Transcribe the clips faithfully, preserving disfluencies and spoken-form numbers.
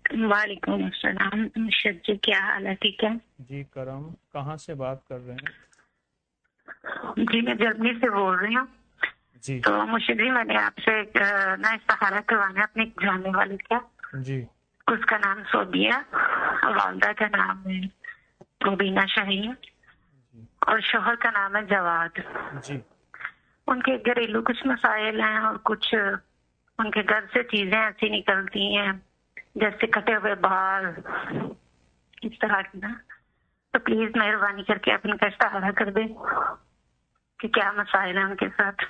وعلیکم السلام مرشد جی، کیا حال ہے؟ ٹھیک ہے جی کرم، کہاں سے بات کر رہے ہیں؟ جی میں جرمنی سے بول رہی ہوں. جی تو مرشد جی میں نے آپ سے ایک نہ استخارہ کروانا ہے اپنے جاننے والے کا. جی اس کا نام سعودیہ، والدہ کا نام ہے روبینہ شاہین اور شوہر کا نام ہے جواد. جی ان کے گھریلو کچھ مسائل ہیں اور کچھ ان کے گھر سے چیزیں ایسی نکلتی ہیں جیسے کٹے ہوئے بال، اس طرح کی نا. تو پلیز مہربانی کر کے آپ ان کا استعارہ کر دیں کہ کیا مسائل ہیں ان کے ساتھ.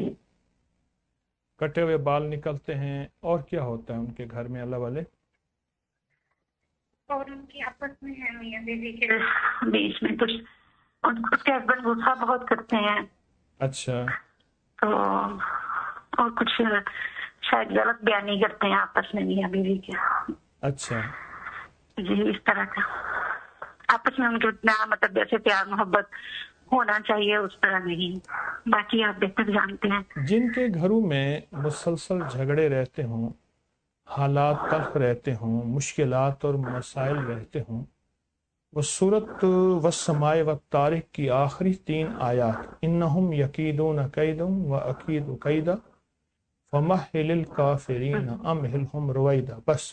کٹے ہوئے بال نکلتے ہیں اور کیا ہوتا ہے ان کے گھر میں اللہ والے؟ اور ان کی آپس میں ہے میاں بیوی کے بیچ میں کچھ، اس کے ہسبینڈ غصہ بہت کرتے ہیں. اچھا. تو اور کچھ شاید غلط بیانی کرتے ہیں آپس میں میاں بیوی کے. اچھا. جی اس طرح کا آپس میں ان کے اتنا مطلب جیسے پیار محبت ہونا چاہیے اس طرح نہیں. باقی آپ بہتر جانتے ہیں. جن کے گھروں میں مسلسل جھگڑے رہتے ہوں، حالات تلخ رہتے ہوں، مشکلات اور مسائل رہتے ہوں، وہ سورۃ والسماء والطارق کی آخری تین آیات انہم یکیدون کیدا واکید کیدا فمہل الکافرین امہلہم رویدا، بس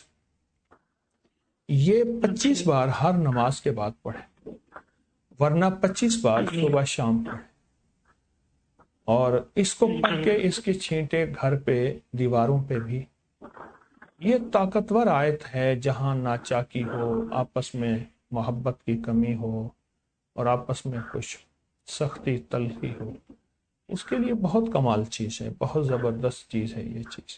یہ پچیس بار ہر نماز کے بعد پڑھیں، ورنہ پچیس بار صبح شام پڑھیں. اور اس کو پڑھ کے اس کی چھینٹے گھر پہ دیواروں پہ بھی. یہ طاقتور آیت ہے جہاں ناچاکی ہو، آپس میں محبت کی کمی ہو اور آپس میں کچھ سختی تلخی ہو، اس کے لیے بہت کمال چیز ہے، بہت زبردست چیز ہے یہ چیز.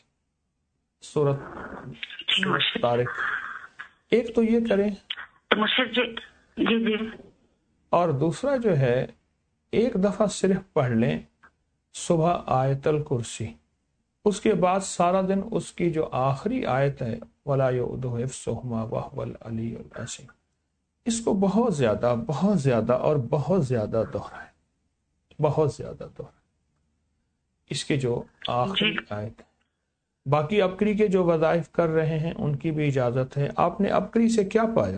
سورۃ سورۃ طارق ایک تو یہ کریں، جی جی اور دوسرا جو ہے ایک دفعہ صرف پڑھ لیں صبح آیت الکرسی، اس کے بعد سارا دن اس کی جو آخری آیت ہے وَلَا يُؤْدُ حِفْظُهُمَا وَهُوَ الْعَلِيُّ الْعَظِيمُ، اس کو بہت زیادہ بہت زیادہ اور بہت زیادہ دہرائیں، بہت زیادہ دہرائیں اس کے جو آخری آیت ہے. باقی ابکری کے جو وظائف کر رہے ہیں ان کی بھی اجازت ہے. آپ نے ابکری سے کیا پایا؟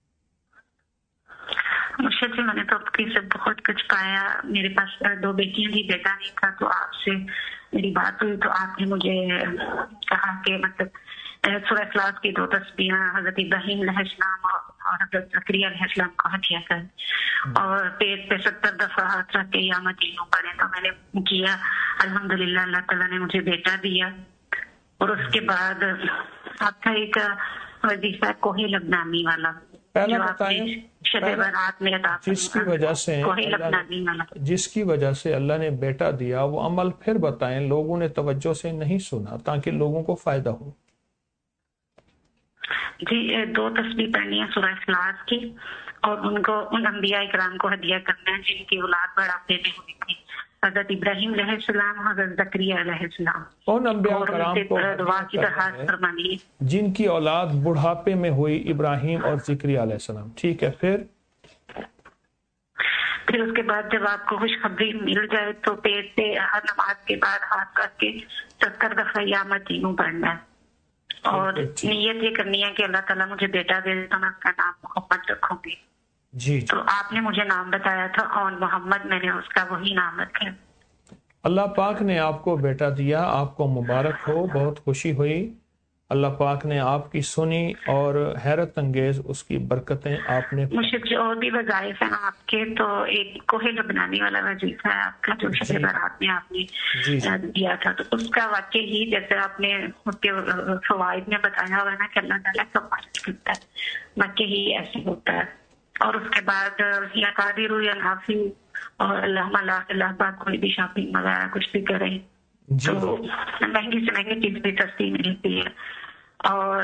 مرشد جی میں نے تو ابکری سے بہت کچھ پایا. میرے پاس دو بیٹیاں تھی، بیٹا نہیں تھا. تو آپ سے میری بات ہوئی تو آپ نے مجھے کہا کہ مطلب سورہ اخلاص کی دو تسبیحاں حضرت ابراہیم علیہ السلام اور حضرت زکریا علیہ السلام کو ہدیہ کر اور پیٹ پہ ستر دفعہ ہاتھ رکھ کے یا مدینوں پڑھے. تو میں نے کیا، الحمدللہ اللہ تعالیٰ نے مجھے بیٹا دیا. اور اس کے بعد آپ کا ایک وظیفہ کوہ لبنانی والا پہلا بتائیں، جس کی وجہ سے جس کی وجہ سے اللہ نے بیٹا دیا وہ عمل پھر بتائیں، لوگوں نے توجہ سے نہیں سنا تاکہ لوگوں کو فائدہ ہو. جی دو تسبیح پڑھنی ہے سورہ اخلاص کی اور ان کو ان انبیاء کرام کو ہدیہ کرنا ہے جن کی اولاد بڑھاپے میں ہوئی تھی، حضرت ابراہیم علیہ السلام، حضرت زکریا علیہ السلام. ان انبیاء کرام کو دعا کی درخواست فرمانی جن کی اولاد بڑھاپے میں ہوئی، ابراہیم اور زکریا علیہ السلام. ٹھیک ہے، پھر پھر اس کے بعد جب آپ کو خوشخبری مل جائے تو پیٹ پہ ہر نماز کے بعد ہاتھ رکھ کے ستر دفعہ یا مدینوں پڑھنا ہے اور نیت یہ کرنی ہے کہ اللہ تعالیٰ مجھے بیٹا دے تو میں اس کا نام محمد رکھوں گی. جی تو آپ نے مجھے نام بتایا تھا اور محمد، میں نے اس کا وہی نام رکھا. اللہ پاک نے آپ کو بیٹا دیا، آپ کو مبارک ہو، بہت خوشی ہوئی. اللہ پاک نے آپ کی سنی اور حیرت انگیز اس کی برکتیں آپ نے. مجھے جو اور بھی وظائف ہیں آپ کے، تو ایک کوہ لبنانی والا وظیفہ ہے آپ کا جو شب برات میں آپ نے دیا تھا. تو اس کا واقعی ہی جیسے آپ نے اس کے فوائد میں بتایا ہوا نا کہ اللہ تعالیٰ کا مدد کرتا ہے، واقعی ہی ایسے ہوتا ہے. اور اس کے بعد یا قادر یا نافی اور اللہ اللہ پاک کوئی بھی شاپنگ وغیرہ کچھ بھی کریں تو مہنگی سے مہنگی چیز بھی سستی ملتی ہے. اور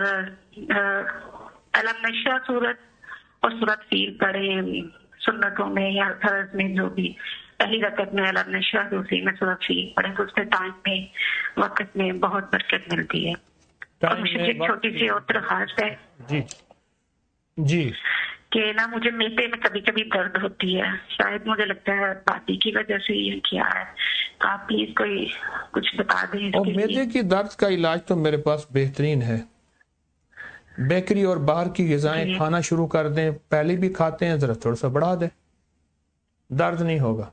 علم نشہ سورت اور سورت فیل پڑھیں سنتوں میں یا فرض میں، جو بھی پہلی رکعت میں علم نشہ، دوسری میں سورت فیل پڑھیں تو اس کے ٹائم میں وقت میں بہت برکت ملتی ہے. اور مجھے ایک چھوٹی سی اور درخواست ہے جی جی کہ نا مجھے میدے میں کبھی کبھی درد ہوتی ہے، شاید مجھے لگتا ہے پارٹی کی وجہ سے یہ کیا ہے. تو آپ پلیز کوئی کچھ بتا دیں. اور میدے کی درد کا علاج تو میرے پاس بہترین ہے. بیکری اور باہر کی غذائیں کھانا شروع کر دیں، پہلے بھی کھاتے ہیں ذرا تھوڑا سا بڑھا دیں، درد نہیں ہوگا۔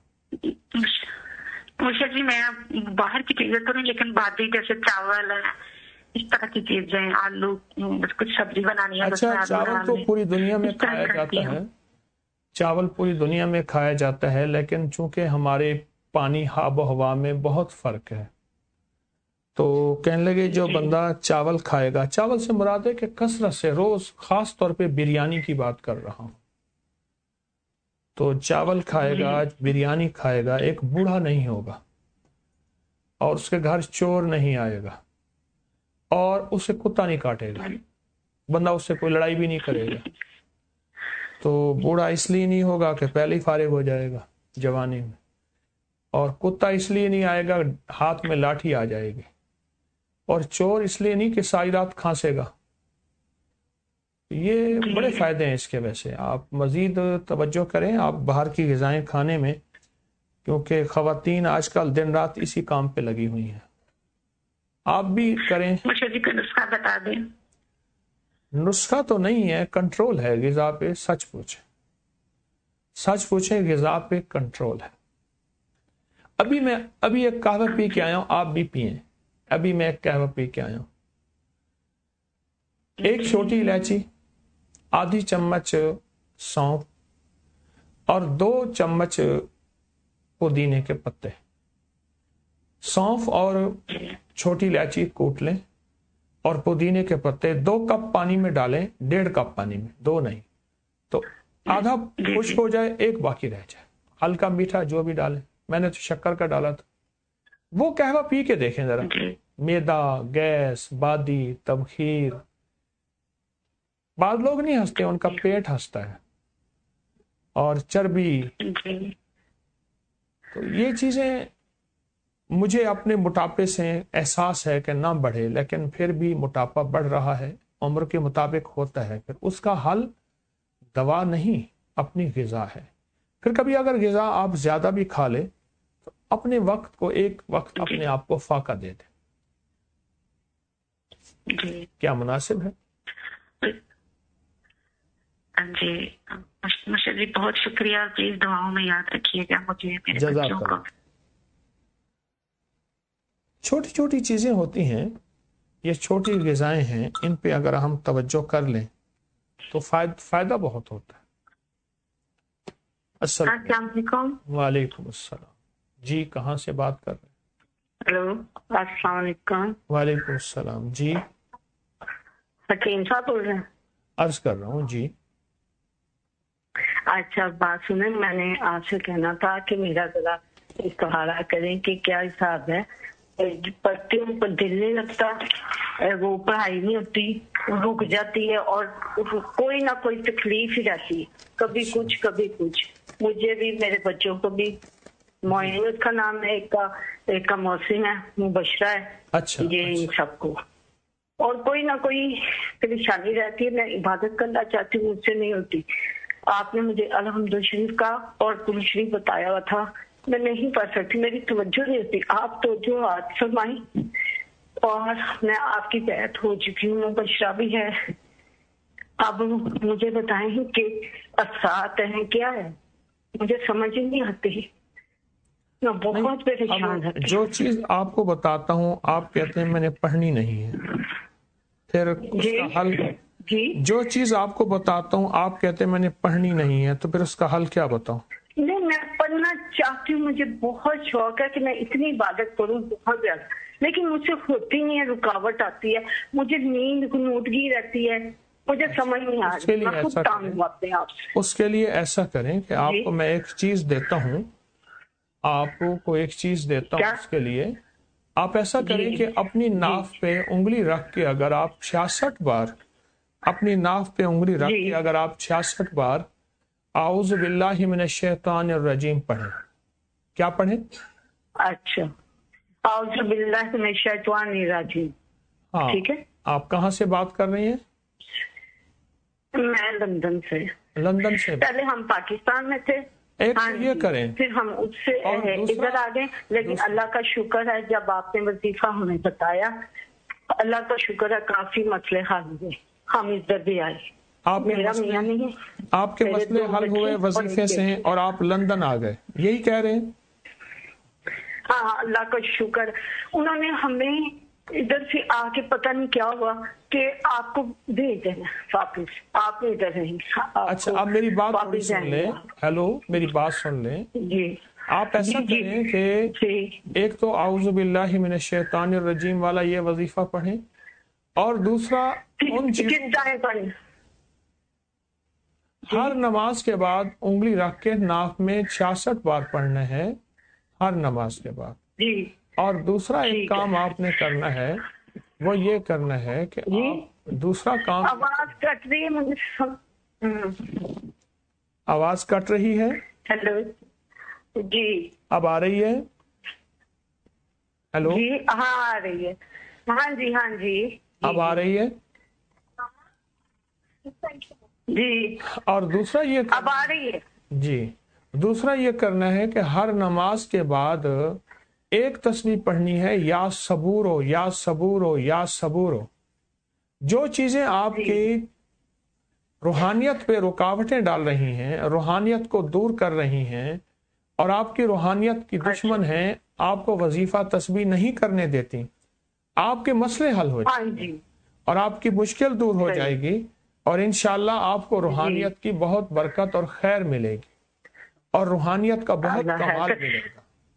مرشد جی میں باہر کی چیزیں تو نہیں، لیکن باقی جیسے چاول ہے اس طرح کی چیزیں، آلو، کچھ سبزی بنانی ہے۔ اچھا چاول تو پوری دنیا میں کھایا جاتا ہے، چاول پوری دنیا میں کھایا جاتا ہے، لیکن چونکہ ہمارے پانی آب و ہوا میں بہت فرق ہے تو کہنے لگے جو بندہ چاول کھائے گا، چاول سے مراد ہے کہ کثرت سے روز، خاص طور پہ بریانی کی بات کر رہا ہوں، تو چاول کھائے گا، بریانی کھائے گا، ایک بوڑھا نہیں ہوگا اور اس کے گھر چور نہیں آئے گا اور اسے کتا نہیں کاٹے گا، بندہ اس سے کوئی لڑائی بھی نہیں کرے گا، تو بوڑھا اس لیے نہیں ہوگا کہ پہلے ہی فارغ ہو جائے گا جوانی میں، اور کتا اس لیے نہیں آئے گا ہاتھ میں لاٹھی آ جائے گی، اور چور اس لیے نہیں کہ ساری رات کھانسے گا۔ یہ بڑے فائدے ہیں اس کے، ویسے آپ مزید توجہ کریں آپ باہر کی غذائیں کھانے میں، کیونکہ خواتین آج کل دن رات اسی کام پہ لگی ہوئی ہیں، آپ بھی کریں۔ مجھے جی کا نسخہ بتا دیں۔ نسخہ تو نہیں ہے، کنٹرول ہے غذا پہ، سچ پوچھیں سچ پوچھیں غذا پہ کنٹرول ہے۔ ابھی میں ابھی ایک قہوہ پی کے آیا ہوں، آپ بھی پئیں، ابھی میں ایک قہوہ پی کے آیا ہوں، ایک چھوٹی الائچی، آدھی چمچ سونف اور دو چمچ پودینے کے پتے، سونف اور چھوٹی الائچی کوٹ لیں اور پودینے کے پتے دو کپ پانی میں ڈالیں، ڈیڑھ کپ پانی میں، دو نہیں، تو آدھا خشک ہو جائے، ایک باقی رہ جائے، ہلکا میٹھا جو بھی ڈالیں، میں نے تو شکر کا ڈالا تھا، وہ قہوہ پی کے دیکھیں ذرا، میدا، گیس، بادی، تبخیر، بعض لوگ نہیں ہنستے، ان کا پیٹ ہنستا ہے، اور چربی، تو یہ چیزیں مجھے اپنے موٹاپے سے احساس ہے کہ نہ بڑھے، لیکن پھر بھی موٹاپا بڑھ رہا ہے، عمر کے مطابق ہوتا ہے، پھر اس کا حل دوا نہیں اپنی غذا ہے۔ پھر کبھی اگر غذا آپ زیادہ بھی کھا لے تو اپنے وقت کو ایک وقت اپنے آپ کو فاقہ دے دیں، کیا مناسب ہے؟ جی ماشاء جی بہت شکریہ، پلیز دعاؤں میں یاد رکھیے گا مجھے، میرے بچوں کو۔ چھوٹی چھوٹی چیزیں ہوتی ہیں، یہ چھوٹی غذائیں ہیں، ان پہ اگر ہم توجہ کر لیں تو فائدہ بہت ہوتا ہے۔ السلام علیکم۔ وعلیکم السلام، جی کہاں سے بات کر رہے ہیں؟ ہیلو السلام علیکم۔ وعلیکم السلام، جی حکیم صاحب بول رہے ہیں؟ عرض کر رہا ہوں جی۔ اچھا بات سنیں، میں نے آپ سے کہنا تھا کہ میرا ذرا استخارہ کریں کہ کیا حساب ہے، پڑھتی ہوں پر دل نہیں لگتا، وہ پڑھائی نہیں ہوتی، رک جاتی ہے، اور کوئی نہ کوئی تکلیف ہی رہتی ہے، کبھی کچھ کبھی کچھ، مجھے بھی میرے بچوں کو بھی۔ معین کا نام ہے، ایک کا ایک کا موسم ہے، مبشرہ ہے، اچھا یہ ان سب کو، اور کوئی نہ کوئی پریشانی رہتی ہے، میں عبادت کرنا چاہتی ہوں، مجھ سے نہیں ہوتی۔ آپ نے مجھے الحمد شریف کا اور کل شریف بتایا ہوا تھا، میں نہیں پڑھ سکتی، میری توجہ نہیں ہوتی، آپ توجہ آج فرمائیں، اور میں آپ کی بیعت ہو چکی ہوں، مبشرہ بھی ہے۔ اب مجھے بتائیں کہ اثرات ہیں کیا ہے، مجھے سمجھ ہی نہیں آتی، میں بہت پریشان ہے۔ جو چیز آپ کو بتاتا ہوں آپ کہتے ہیں میں نے پڑھنی نہیں ہے، پھر اس کا حل، جی جو چیز آپ کو بتاتا ہوں آپ کہتے ہیں میں نے پڑھنی نہیں ہے، تو پھر اس کا حل کیا بتاؤں؟ نہیں میں پڑھنا چاہتی ہوں، مجھے بہت شوق ہے کہ میں اتنی عبادت کروں بہت زیادہ، لیکن مجھ سے ہوتی نہیں ہے، رکاوٹ آتی ہے، مجھے نیند غنودگی رہتی ہے، مجھے سمجھ نہیں آ رہی، میں خود تانگ آتے ہیں آپ سے۔ اس کے لیے ایسا کریں کہ آپ کو میں ایک چیز دیتا ہوں، آپ کو ایک چیز دیتا ہوں، اس کے لیے آپ ایسا کریں کہ اپنی ناف پہ انگلی رکھ کے اگر آپ چھیاسٹھ بار اپنی ناف پہ انگلی رکھ کے اگر آپ چھیاسٹھ بار اعوذ باللہ من الشیطان الرجیم پڑھیں، کیا پڑھیں؟ اچھا اعوذ باللہ من الشیطان الرجیم، ہاں ٹھیک ہے۔ آپ کہاں سے بات کر رہی ہیں؟ میں لندن سے۔ لندن سے؟ پہلے ہم پاکستان میں تھے، ایک یہ کریں، پھر ہم اس سے ادھر آ گئے، لیکن اللہ کا شکر ہے جب آپ نے وظیفہ ہمیں بتایا، اللہ کا شکر ہے کافی مسئلے حل ہوئے، ہم ادھر بھی آئے. آپ کے مسئلے آپ کے مسئلے حل ہوئے وظیفے سے اور آپ لندن آ گئے، یہی کہہ رہے ہیں؟ ہاں اللہ کا شکر. انہوں نے ہمیں ادھر سے آ کے پتہ نہیں کیا ہوا کہ آپ کو بھیج دینا واپس، آپ ادھر نہیں. اچھا آپ میری بات تھوڑی سن لیں. ہیلو میری بات سن لیں. جی آپ ایسا کریں کہ ایک تو اعوذ باللہ من الشیطان الرجیم والا یہ وظیفہ پڑھیں، اور دوسرا ان چیزوں ہر نماز کے بعد انگلی رکھ کے ناک میں چھیاسٹھ بار پڑھنا ہے ہر نماز کے بعد. جی. اور دوسرا ایک کام آپ نے کرنا ہے، وہ یہ کرنا ہے کہ آپ دوسرا کام. آواز کٹ رہی ہے مجھے. آواز کٹ رہی ہے. ہیلو جی اب آ رہی ہے؟ ہیلو جی ہاں آ رہی ہے. ہاں جی ہاں جی اب آ رہی ہے جی. اور دوسرا یہ اب آ رہی ہے جی دوسرا یہ کرنا ہے کہ ہر نماز کے بعد ایک تسبیح پڑھنی ہے، یا صبورو یا صبورو یا صبورو. جو چیزیں آپ کی روحانیت پہ رکاوٹیں ڈال رہی ہیں، روحانیت کو دور کر رہی ہیں، اور آپ کی روحانیت کی دشمن ہیں، آپ کو وظیفہ تسبیح نہیں کرنے دیتی، آپ کے مسئلے حل ہو جائیں گے اور آپ کی مشکل دور ہو جائے گی، اور انشاءاللہ آپ کو روحانیت کی بہت برکت اور خیر ملے گی، اور روحانیت کا بہت کمال ملے گا.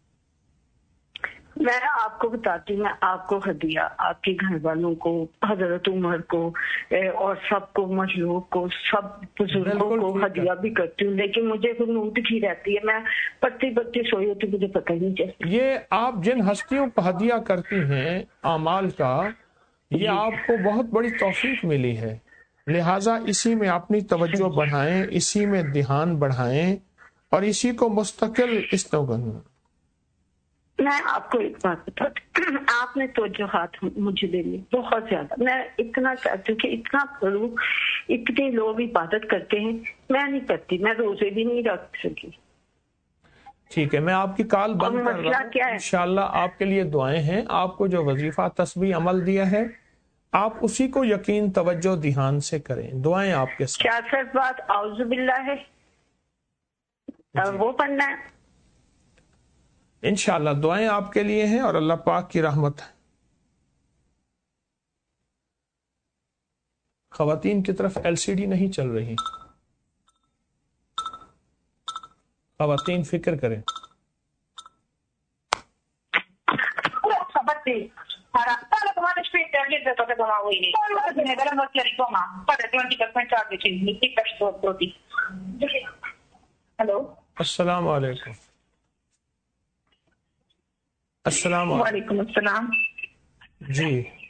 میں آپ کو بتاتی ہوں، میں آپ کو ہدیہ، آپ کے گھر والوں کو، حضرت عمر کو اور سب کو، مجلوب کو، سب بزرگوں کو ہدیہ بھی کرتی ہوں، لیکن مجھے غنود کی رہتی ہے. میں پڑھتی پڑھتی سوئی ہوتی، مجھے پتہ ہی نہیں چلتا. یہ آپ جن ہستیوں کو ہدیہ کرتی ہیں اعمال کا، یہ آپ کو بہت بڑی توفیق ملی ہے، لہٰذا اسی میں اپنی توجہ بڑھائیں، اسی میں دھیان بڑھائیں، اور اسی کو مستقل استعمال. میں آپ کو ایک بات بتاتی ہوں، آپ نے توجہات مجھے دے لی بہت زیادہ. میں اتنا چاہتی ہوں کہ اتنا پڑھوں. اتنے لوگ عبادت کرتے ہیں، میں نہیں کرتی، میں روزے بھی نہیں رکھ سکی. ٹھیک ہے، میں آپ کی کال بند کر رہا ہوں. انشاءاللہ آپ کے لیے دعائیں ہیں. آپ کو جو وظیفہ تسبیح عمل دیا ہے، آپ اسی کو یقین توجہ دھیان سے کریں. دعائیں آپ کے ساتھ. کیا سر بات اعوذ باللہ ہے وہ پڑھنا ہے؟ انشاءاللہ دعائیں آپ کے لیے ہیں، اور اللہ پاک کی رحمت ہے. خواتین کی طرف ایل سی ڈی نہیں چل رہی، خواتین فکر کریں. ہلو السلام علیکم. السلام وعلیکم السلام. جی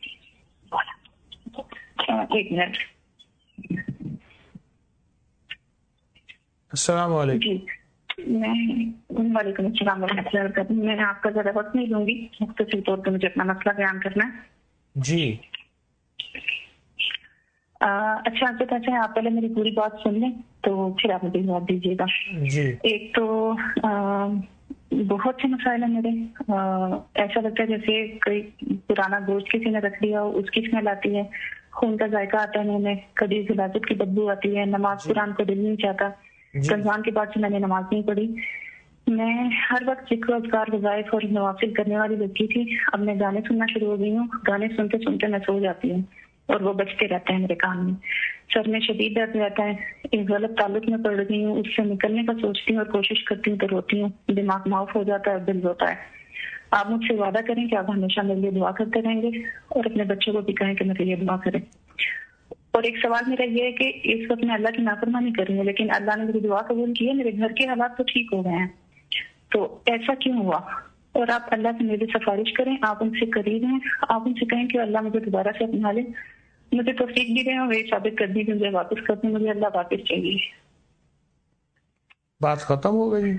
ایک منٹ. السلام علیکم. جی میں وعلیکم السلام ورحمۃ اللہ وبرکاتہ. میں آپ کا زیادہ وقت نہیں لوں گی، مختصر طور پہ مجھے اپنا مسئلہ بیان کرنا ہے. جی اچھا آپ کہتے ہیں، آپ پہلے میری پوری بات سن لیں تو پھر آپ مجھے جواب دیجیے گا. جی ایک تو بہت سے مسائل ہیں میرے. ایسا لگتا ہے جیسے کوئی پرانا گوشت کسی نے رکھ لیا، اس کی اسمیل آتی ہے، خون کا ذائقہ آتا ہے منہ میں، کبھی غلاظت کی بدبو آتی ہے، نماز قرآن کو دل نہیں چاہتا. رمضان کے بعد سے میں نے نماز نہیں پڑھی. میں ہر وقت ذکر اذکار وظائف اور نوافل کرنے والی لڑکی تھی. اب میں گانے سننا شروع ہو گئی ہوں. گانے سنتے سنتے میں سو جاتی ہوں اور وہ بجتے رہتے ہیں میرے کان میں. سر میں شدید درد رہتا ہے. ایک غلط تعلق میں پڑ گئی ہوں، اس سے نکلنے کا سوچتی ہوں اور کوشش کرتی ہوں تو روتی ہوں. دماغ معاف ہو جاتا ہے، دل روتا ہے. آپ مجھ سے وعدہ کریں کہ آپ ہمیشہ میرے لیے دعا کرتے رہیں گے، اور اپنے بچوں کو بھی کہیں کہ میرے لیے دعا کریں. اور ایک سوال میرا یہ ہے کہ اس وقت میں اللہ کی نافرمانی کر رہی ہوں، لیکن اللہ نے میری دعا قبول کی ہے. میرے گھر کے حالات تو ٹھیک ہو گئے ہیں، تو ایسا کیوں ہوا؟ اور آپ اللہ سے میری سفارش کریں، آپ ان سے قریب ہیں، آپ ان سے کہیں کہ اللہ مجھے دوبارہ سے اپنا لے، مجھے توفیق بھی دیں اور یہ ثابت کر دیں کہ مجھے واپس کر دیں. مجھے اللہ واپس چاہیے. بات ختم ہو گئی.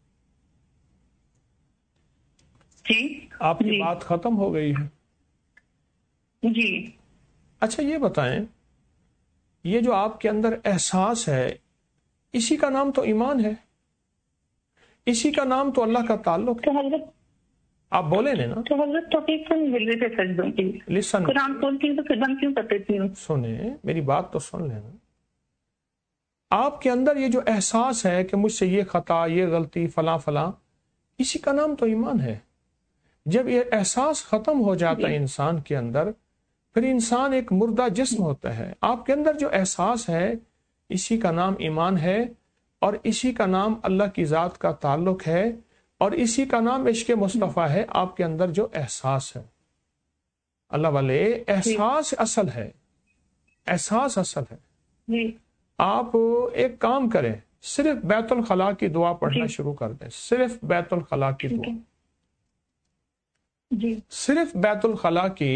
جی آپ کی جی. بات ختم ہو گئی ہے. جی اچھا یہ بتائیں، یہ جو آپ کے اندر احساس ہے، اسی کا نام تو ایمان ہے، اسی کا نام تو اللہ کا تعلق ہے. آپ بولے نا نا تو حضرت توفیق کو نہیں مل رہی تھے سجدوں کی. لسن قرآن کھولتی ہوں تو پھر بند کیوں کر دیتی ہوں؟ سنیں میری بات تو سن لینا. آپ کے اندر یہ جو احساس ہے کہ مجھ سے یہ خطا یہ غلطی فلاں فلاں، اسی کا نام تو ایمان ہے. جب یہ احساس ختم ہو جاتا ہے انسان کے اندر، پھر انسان ایک مردہ جسم ہوتا ہے. آپ کے اندر جو احساس ہے اسی کا نام ایمان ہے، اور اسی کا نام اللہ کی ذات کا تعلق ہے، اور اسی کا نام عشق مصطفیٰ ہے. آپ کے اندر جو احساس ہے اللہ والے، احساس اصل ہے، احساس اصل ہے. آپ ایک کام کریں، صرف بیت الخلاء کی دعا پڑھنا شروع کر دیں. صرف بیت الخلاء کی دعا، صرف بیت الخلاء کی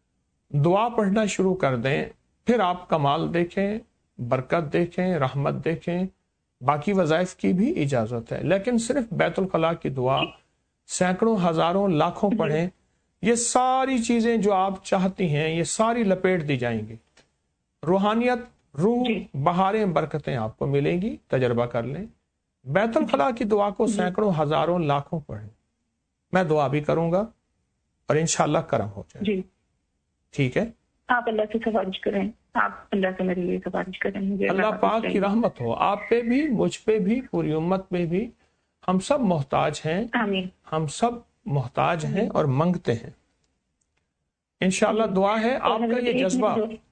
دعا پڑھنا شروع کر دیں. پھر آپ کمال دیکھیں، برکت دیکھیں، رحمت دیکھیں. باقی وظائف کی بھی اجازت ہے، لیکن صرف بیت الخلاء کی دعا سینکڑوں ہزاروں لاکھوں پڑھیں. یہ ساری چیزیں جو آپ چاہتی ہیں یہ ساری لپیٹ دی جائیں گی. روحانیت، روح، بہاریں، برکتیں آپ کو ملیں گی. تجربہ کر لیں. بیت الخلاء کی دعا کو سینکڑوں ہزاروں لاکھوں پڑھیں. میں دعا بھی کروں گا اور انشاءاللہ کرم ہو جائے. جی ٹھیک ہے. آپ اللہ سے سفارش کریں، آپ اللہ سے میرے لیے سفارش کریں. اللہ پاک کی رحمت ہو آپ پہ بھی، مجھ پہ بھی، پوری امت پہ بھی. ہم سب محتاج ہیں، آمین. ہم سب محتاج ہیں اور منگتے ہیں. انشاءاللہ دعا ہے. آپ کا یہ جذبہ،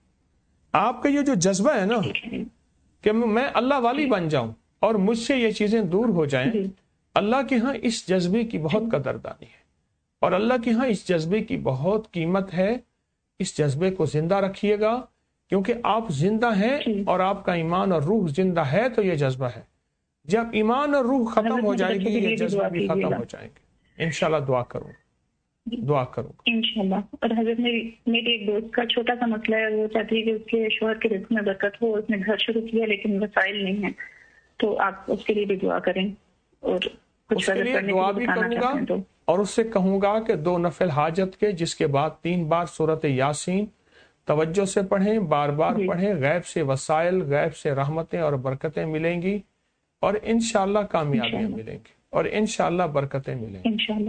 آپ کا یہ جو جذبہ ہے نا کہ میں اللہ والی بن جاؤں اور مجھ سے یہ چیزیں دور ہو جائیں، اللہ کے ہاں اس جذبے کی بہت قدردانی ہے، اور اللہ کے ہاں اس جذبے کی بہت قیمت ہے. اس جذبے کو زندہ رکھیے گا، کیونکہ آپ زندہ ہیں اور آپ کا ایمان اور روح زندہ ہے تو یہ جذبہ ہے. جب ایمان اور روح ختم ہو جائے گی یہ جذبہ بھی ختم ہو جائیں گے. انشاءاللہ دعا کروں دعا کروں انشاءاللہ. اور حضرت میری میری ایک دوست کا چھوٹا سا مسئلہ ہے، وہ چاہتی ہے کہ اس کے شوہر کے رزق میں برکت ہو. اس نے گھر شروع کیا لیکن وسائل نہیں ہے، تو آپ اس کے لیے بھی دعا کریں. اور اس کے لیے دعا بھی کروں گا اور اس سے کہوں گا کہ دو نفل حاجت کے، جس کے بعد تین بار سورت یاسین توجہ سے پڑھیں، بار بار پڑھیں. غیب سے وسائل، غیب سے رحمتیں اور برکتیں ملیں گی، اور انشاءاللہ کامیابیاں ملیں گی، اور انشاءاللہ برکتیں ملیں گی، انشاءاللہ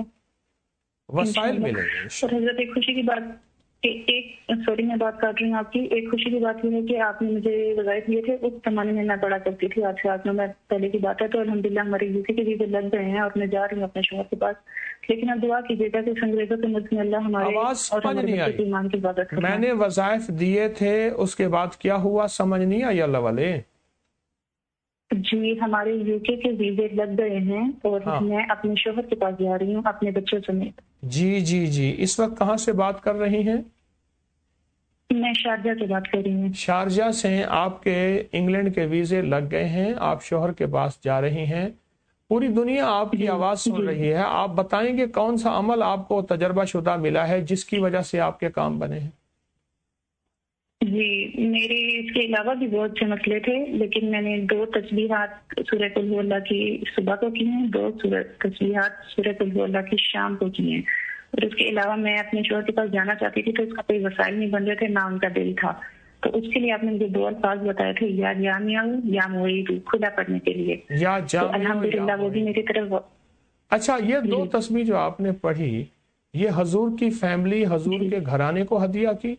وسائل ملیں گے. اور حضرت ایک خوشی کی بات، ایک سوری میں بات کر رہی ہوں آپ کی. ایک خوشی کی بات یہ ہے کہ آپ نے مجھے وظائف دیے تھے، اس زمانے میں میں پڑھا کرتی تھی. آج سے آٹھ نو میں پہلے کی بات ہے. تو الحمدللہ ہمارے یوسی کے ویزے لگ گئے ہیں اور میں جا رہی ہوں اپنے شوہر کے پاس. لیکن اب دعا کیجیے گا کہ انگریزوں کے ملک میں اللہ ہمارے اور ہمارے ایمان کی حفاظت کرے. میں نے وظائف دیے تھے، اس کے بعد کیا ہوا سمجھ نہیں آئی اللہ والے؟ جی ہمارے یو کے کے ویزے لگ گئے ہیں اور میں اپنے شوہر کے پاس جا رہی ہوں اپنے بچوں سمیت. جی جی جی. اس وقت کہاں سے بات کر رہی ہیں؟ میں شارجہ سے بات کر رہی ہوں. شارجہ سے. آپ کے انگلینڈ کے ویزے لگ گئے ہیں، آپ شوہر کے پاس جا رہی ہیں. پوری دنیا آپ کی آواز سن رہی ہے. آپ بتائیں گے کون سا عمل آپ کو تجربہ شدہ ملا ہے جس کی وجہ سے آپ کے کام بنے ہیں؟ جی میرے اس کے علاوہ بھی بہت سے مسئلے تھے، لیکن میں نے دو تسبیحات سورہ قل ہو اللہ کی صبح کو کی ہیں، دو سورہ تسبیحات سورہ قل ہو اللہ کی شام کو کی ہیں. اور اس کے علاوہ میں اپنے شوہر کے پاس جانا چاہتی تھی تو اس کا کوئی وسائل نہیں بن رہے تھے، نہ ان کا دل تھا. تو اس کے لیے آپ نے مجھے دو الفاظ بتائے تھے، یا جامعہ یا معید، کھلا پڑھنے کے لیے. یا جامعہ، الحمدللہ وہ بھی میری طرف. اچھا یہ دو تسبیح جو آپ نے پڑھی، یہ حضور کی فیملی، حضور کے گھرانے کو ہدیہ کی؟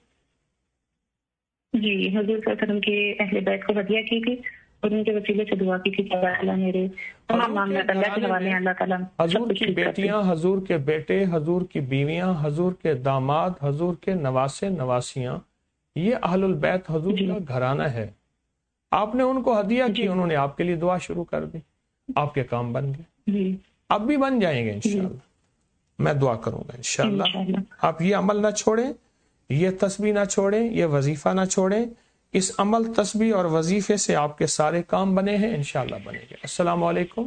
جی حضور صلی اللہ علیہ وسلم کے اہل بیت کو ہدیہ کی تھی اور ان کے وسیلے سے دعا کی تھی کہ اللہ میرے تمام معاملات اللہ کے حوالے ہیں. اللہ تعالیٰ حضور کی بیٹیاں، حضور کے بیٹے، حضور کی بیویاں، حضور کے داماد، حضور کے نواسے نواسیاں، یہ اہل البیت حضور کا گھرانہ ہے. آپ نے ان کو ہدیہ کی، انہوں نے آپ کے لیے دعا شروع کر دی، آپ کے کام بن گئے. اب بھی بن جائیں گے انشاءاللہ. میں دعا کروں گا انشاءاللہ. آپ یہ عمل نہ چھوڑیں، یہ تسبیح نہ چھوڑیں، یہ وظیفہ نہ چھوڑیں. اس عمل، تسبیح اور وظیفے سے آپ کے سارے کام بنے ہیں، انشاءاللہ بنے گے. السلام علیکم.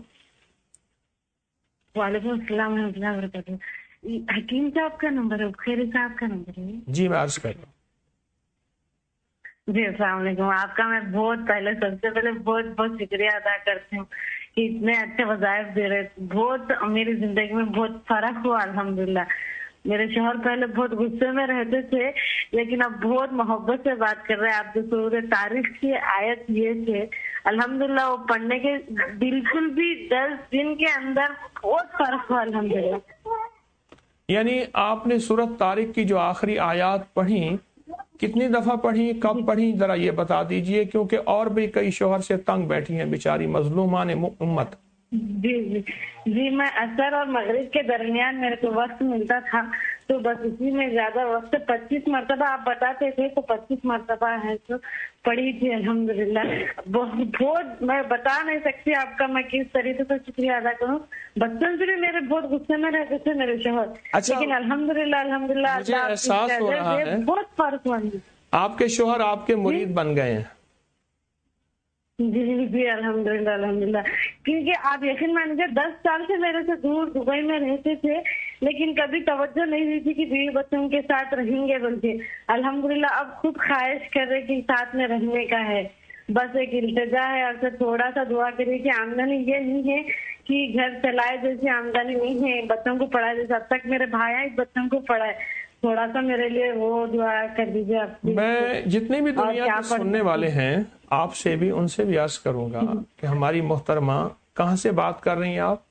وعلیکم السلام ورحمۃ اللہ وبرکاتہ. حکیم صاحب کا نمبر ہے؟ خیر صاحب کا نمبر ہے؟ جی میں عرض کر رہا ہوں. جی السلام علیکم. آپ کا میں بہت پہلے سب سے پہلے بہت بہت شکریہ ادا کرتی ہوں کہ اتنے اچھے وظائف دے رہے. بہت میری زندگی میں بہت فرق ہوا الحمدللہ. میرے شوہر پہلے بہت غصے میں رہتے تھے لیکن اب بہت محبت سے بات کر رہے ہیں. آپ جو سورۃ طارق کی آیت یہ تھے الحمدللہ وہ پڑھنے کے بالکل بھی دس دن کے اندر بہت فرق ہوا الحمدللہ. یعنی آپ نے سورۃ طارق کی جو آخری آیات پڑھی کتنی دفعہ پڑھی, کب پڑھی, ذرا یہ بتا دیجئے, کیونکہ اور بھی کئی شوہر سے تنگ بیٹھی ہیں بیچاری مظلومان امت. جی جی جی میں عصر اور مغرب کے درمیان میرے کو وقت ملتا تھا تو بس اسی میں زیادہ وقت پچیس مرتبہ آپ بتاتے تھے تو پچیس مرتبہ ہے تو پڑھی تھی الحمدللہ. بہت میں بتا نہیں سکتی آپ کا میں کس طریقے سے شکریہ ادا کروں. بچپن سے بھی میرے بہت غصے میں رہتے تھے میرے شوہر, لیکن الحمدللہ الحمدللہ مجھے احساس ہو رہا ہے بہت فرق ہوا. آپ کے شوہر آپ کے مرید بن گئے ہیں. جی جی الحمدللہ الحمدللہ, کیونکہ آپ یقین مانیے دس سال سے میرے سے دور دبئی میں رہتے تھے لیکن کبھی توجہ نہیں دی تھی کہ بیوی بچوں کے ساتھ رہیں گے, بلکہ الحمدللہ اب خود خواہش کر رہے کہ ساتھ میں رہنے کا ہے. بس ایک التجا ہے آپ سے تھوڑا سا دعا کریے کہ آمدنی یہ نہیں ہے کہ گھر چلائے جیسی آمدنی نہیں ہے, بچوں کو پڑھائے جیسے اب تک میرے بھائی بچوں کو پڑھائے, تھوڑا سا میرے لیے وہ دعا کر دیجیے آپ. میں جتنے بھی دنیا کے سننے والے ہیں آپ سے بھی ان سے بھی عرض کروں گا کہ ہماری محترمہ کہاں سے بات کر رہی ہیں آپ؟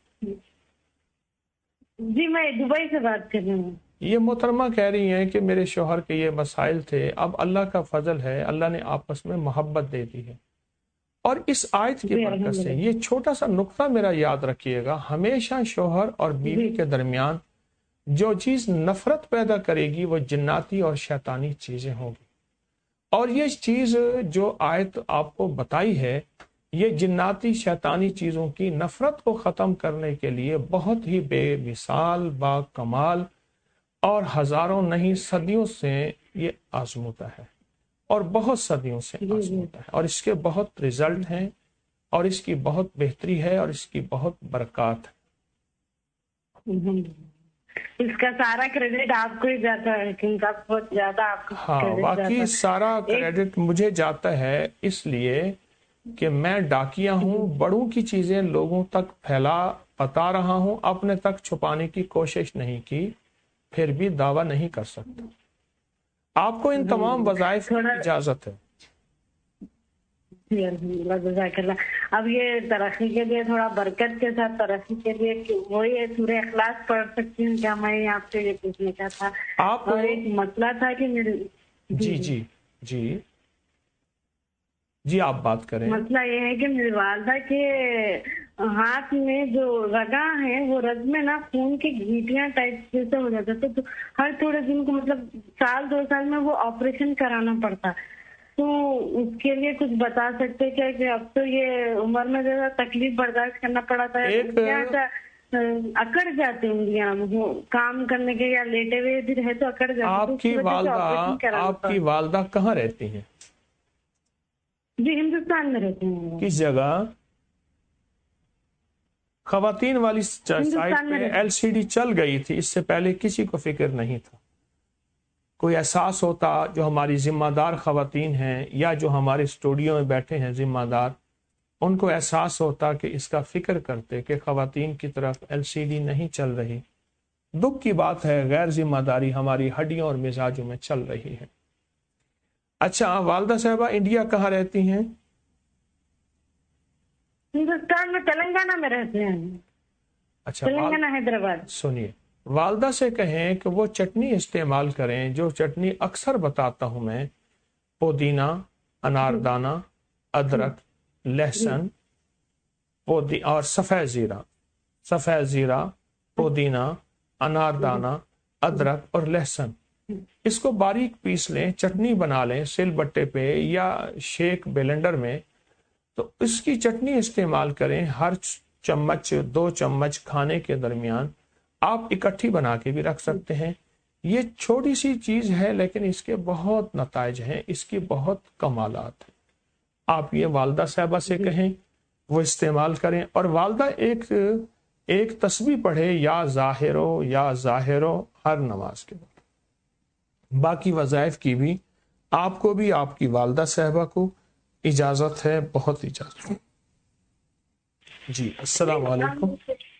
جی میں دبئی سے بات کر رہی ہوں. یہ محترمہ کہہ رہی ہیں کہ میرے شوہر کے یہ مسائل تھے, اب اللہ کا فضل ہے اللہ نے آپس میں محبت دے دی ہے. اور اس آیت کی برکت سے یہ چھوٹا سا نقطہ میرا یاد رکھیے گا, ہمیشہ شوہر اور بیوی کے درمیان جو چیز نفرت پیدا کرے گی وہ جناتی اور شیطانی چیزیں ہوں گی. اور یہ چیز جو آیت آپ کو بتائی ہے یہ جناتی شیطانی چیزوں کی نفرت کو ختم کرنے کے لیے بہت ہی بے مثال با کمال اور ہزاروں نہیں صدیوں سے یہ آزموتا ہے, اور بہت صدیوں سے آزموتا ہے, اور اس کے بہت رزلٹ ہیں اور اس کی بہت بہتری ہے اور اس کی بہت برکات ہے. اس کا سارا کریڈٹ آپ کو ہی جاتا ہے کیونکہ آپ بہت زیادہ آپ کو ہاں واقعی سارا کریڈٹ مجھے جاتا ہے, اس لیے کہ میں ڈاکیا ہوں, بڑوں کی چیزیں لوگوں تک پھیلا بتا رہا ہوں, اپنے تک چھپانے کی کوشش نہیں کی, پھر بھی دعویٰ نہیں کر سکتا. آپ کو ان تمام وظائف کی اجازت ہے. جی الحمدللہ جزاک اللہ. اب یہ ترقی کے لیے تھوڑا برکت کے ساتھ ترقی کے لیے وہی سورہ اخلاص پڑھ سکتی ہوں کیا؟ میں آپ سے یہ پوچھنے کا تھا. آپ اور ایک مسئلہ تھا کہ میرے جی جی جی جی آپ بات کریں. مسئلہ یہ ہے کہ میری والدہ کے ہاتھ میں جو رگاں ہیں وہ رگ میں نا خون کی گھیٹیاں ٹائپ جیسے ہو جاتا تھا, تو ہر تھوڑے دن کو مطلب سال دو سال میں وہ آپریشن کرانا پڑتا. تو اس کے لیے کچھ بتا سکتے کیا کہ اب تو یہ عمر میں زیادہ تکلیف برداشت کرنا پڑتا ہے, اکڑ جاتے انگلیاں کام کرنے کے یا لیٹے ہوئے بھی رہے تو اکڑ جاتے. آپ کی والدہ آپ کی والدہ کہاں رہتی ہیں؟ جی ہندوستان میں رہتے ہیں. کس جگہ؟ خواتین والی سائٹ پہ ایل سی ڈی چل گئی تھی, اس سے پہلے کسی کو فکر نہیں تھا. کوئی احساس ہوتا جو ہماری ذمہ دار خواتین ہیں یا جو ہمارے اسٹوڈیو میں بیٹھے ہیں ذمہ دار, ان کو احساس ہوتا کہ اس کا فکر کرتے کہ خواتین کی طرف ایل سی ڈی نہیں چل رہی. دکھ کی بات ہے, غیر ذمہ داری ہماری ہڈیوں اور مزاجوں میں چل رہی ہے. اچھا والدہ صاحبہ انڈیا کہاں رہتی ہیں؟ ہندوستان میں تلنگانہ میں رہتے ہیں. اچھا تلنگانہ حیدرآباد. سنیے والدہ سے کہیں کہ وہ چٹنی استعمال کریں جو چٹنی اکثر بتاتا ہوں میں, پودینہ, اناردانہ, ادرک, لہسن اور سفید زیرہ. سفید زیرہ, پودینہ, اناردانہ, ادرک اور لہسن, اس کو باریک پیس لیں, چٹنی بنا لیں سل بٹے پہ یا شیک بلینڈر میں, تو اس کی چٹنی استعمال کریں. ہر چمچ دو چمچ کھانے کے درمیان آپ اکٹھی بنا کے بھی رکھ سکتے ہیں. یہ چھوٹی سی چیز ہے لیکن اس کے بہت نتائج ہیں, اس کی بہت کمالات ہیں. آپ یہ والدہ صاحبہ سے کہیں وہ استعمال کریں, اور والدہ ایک ایک تسبیح پڑھے یا ظاہرو یا ظاہرو ہر نماز کے بعد. باقی وظائف کی بھی آپ کو بھی آپ کی والدہ صاحبہ کو اجازت ہے, بہت اجازت. جی السلام علیکم.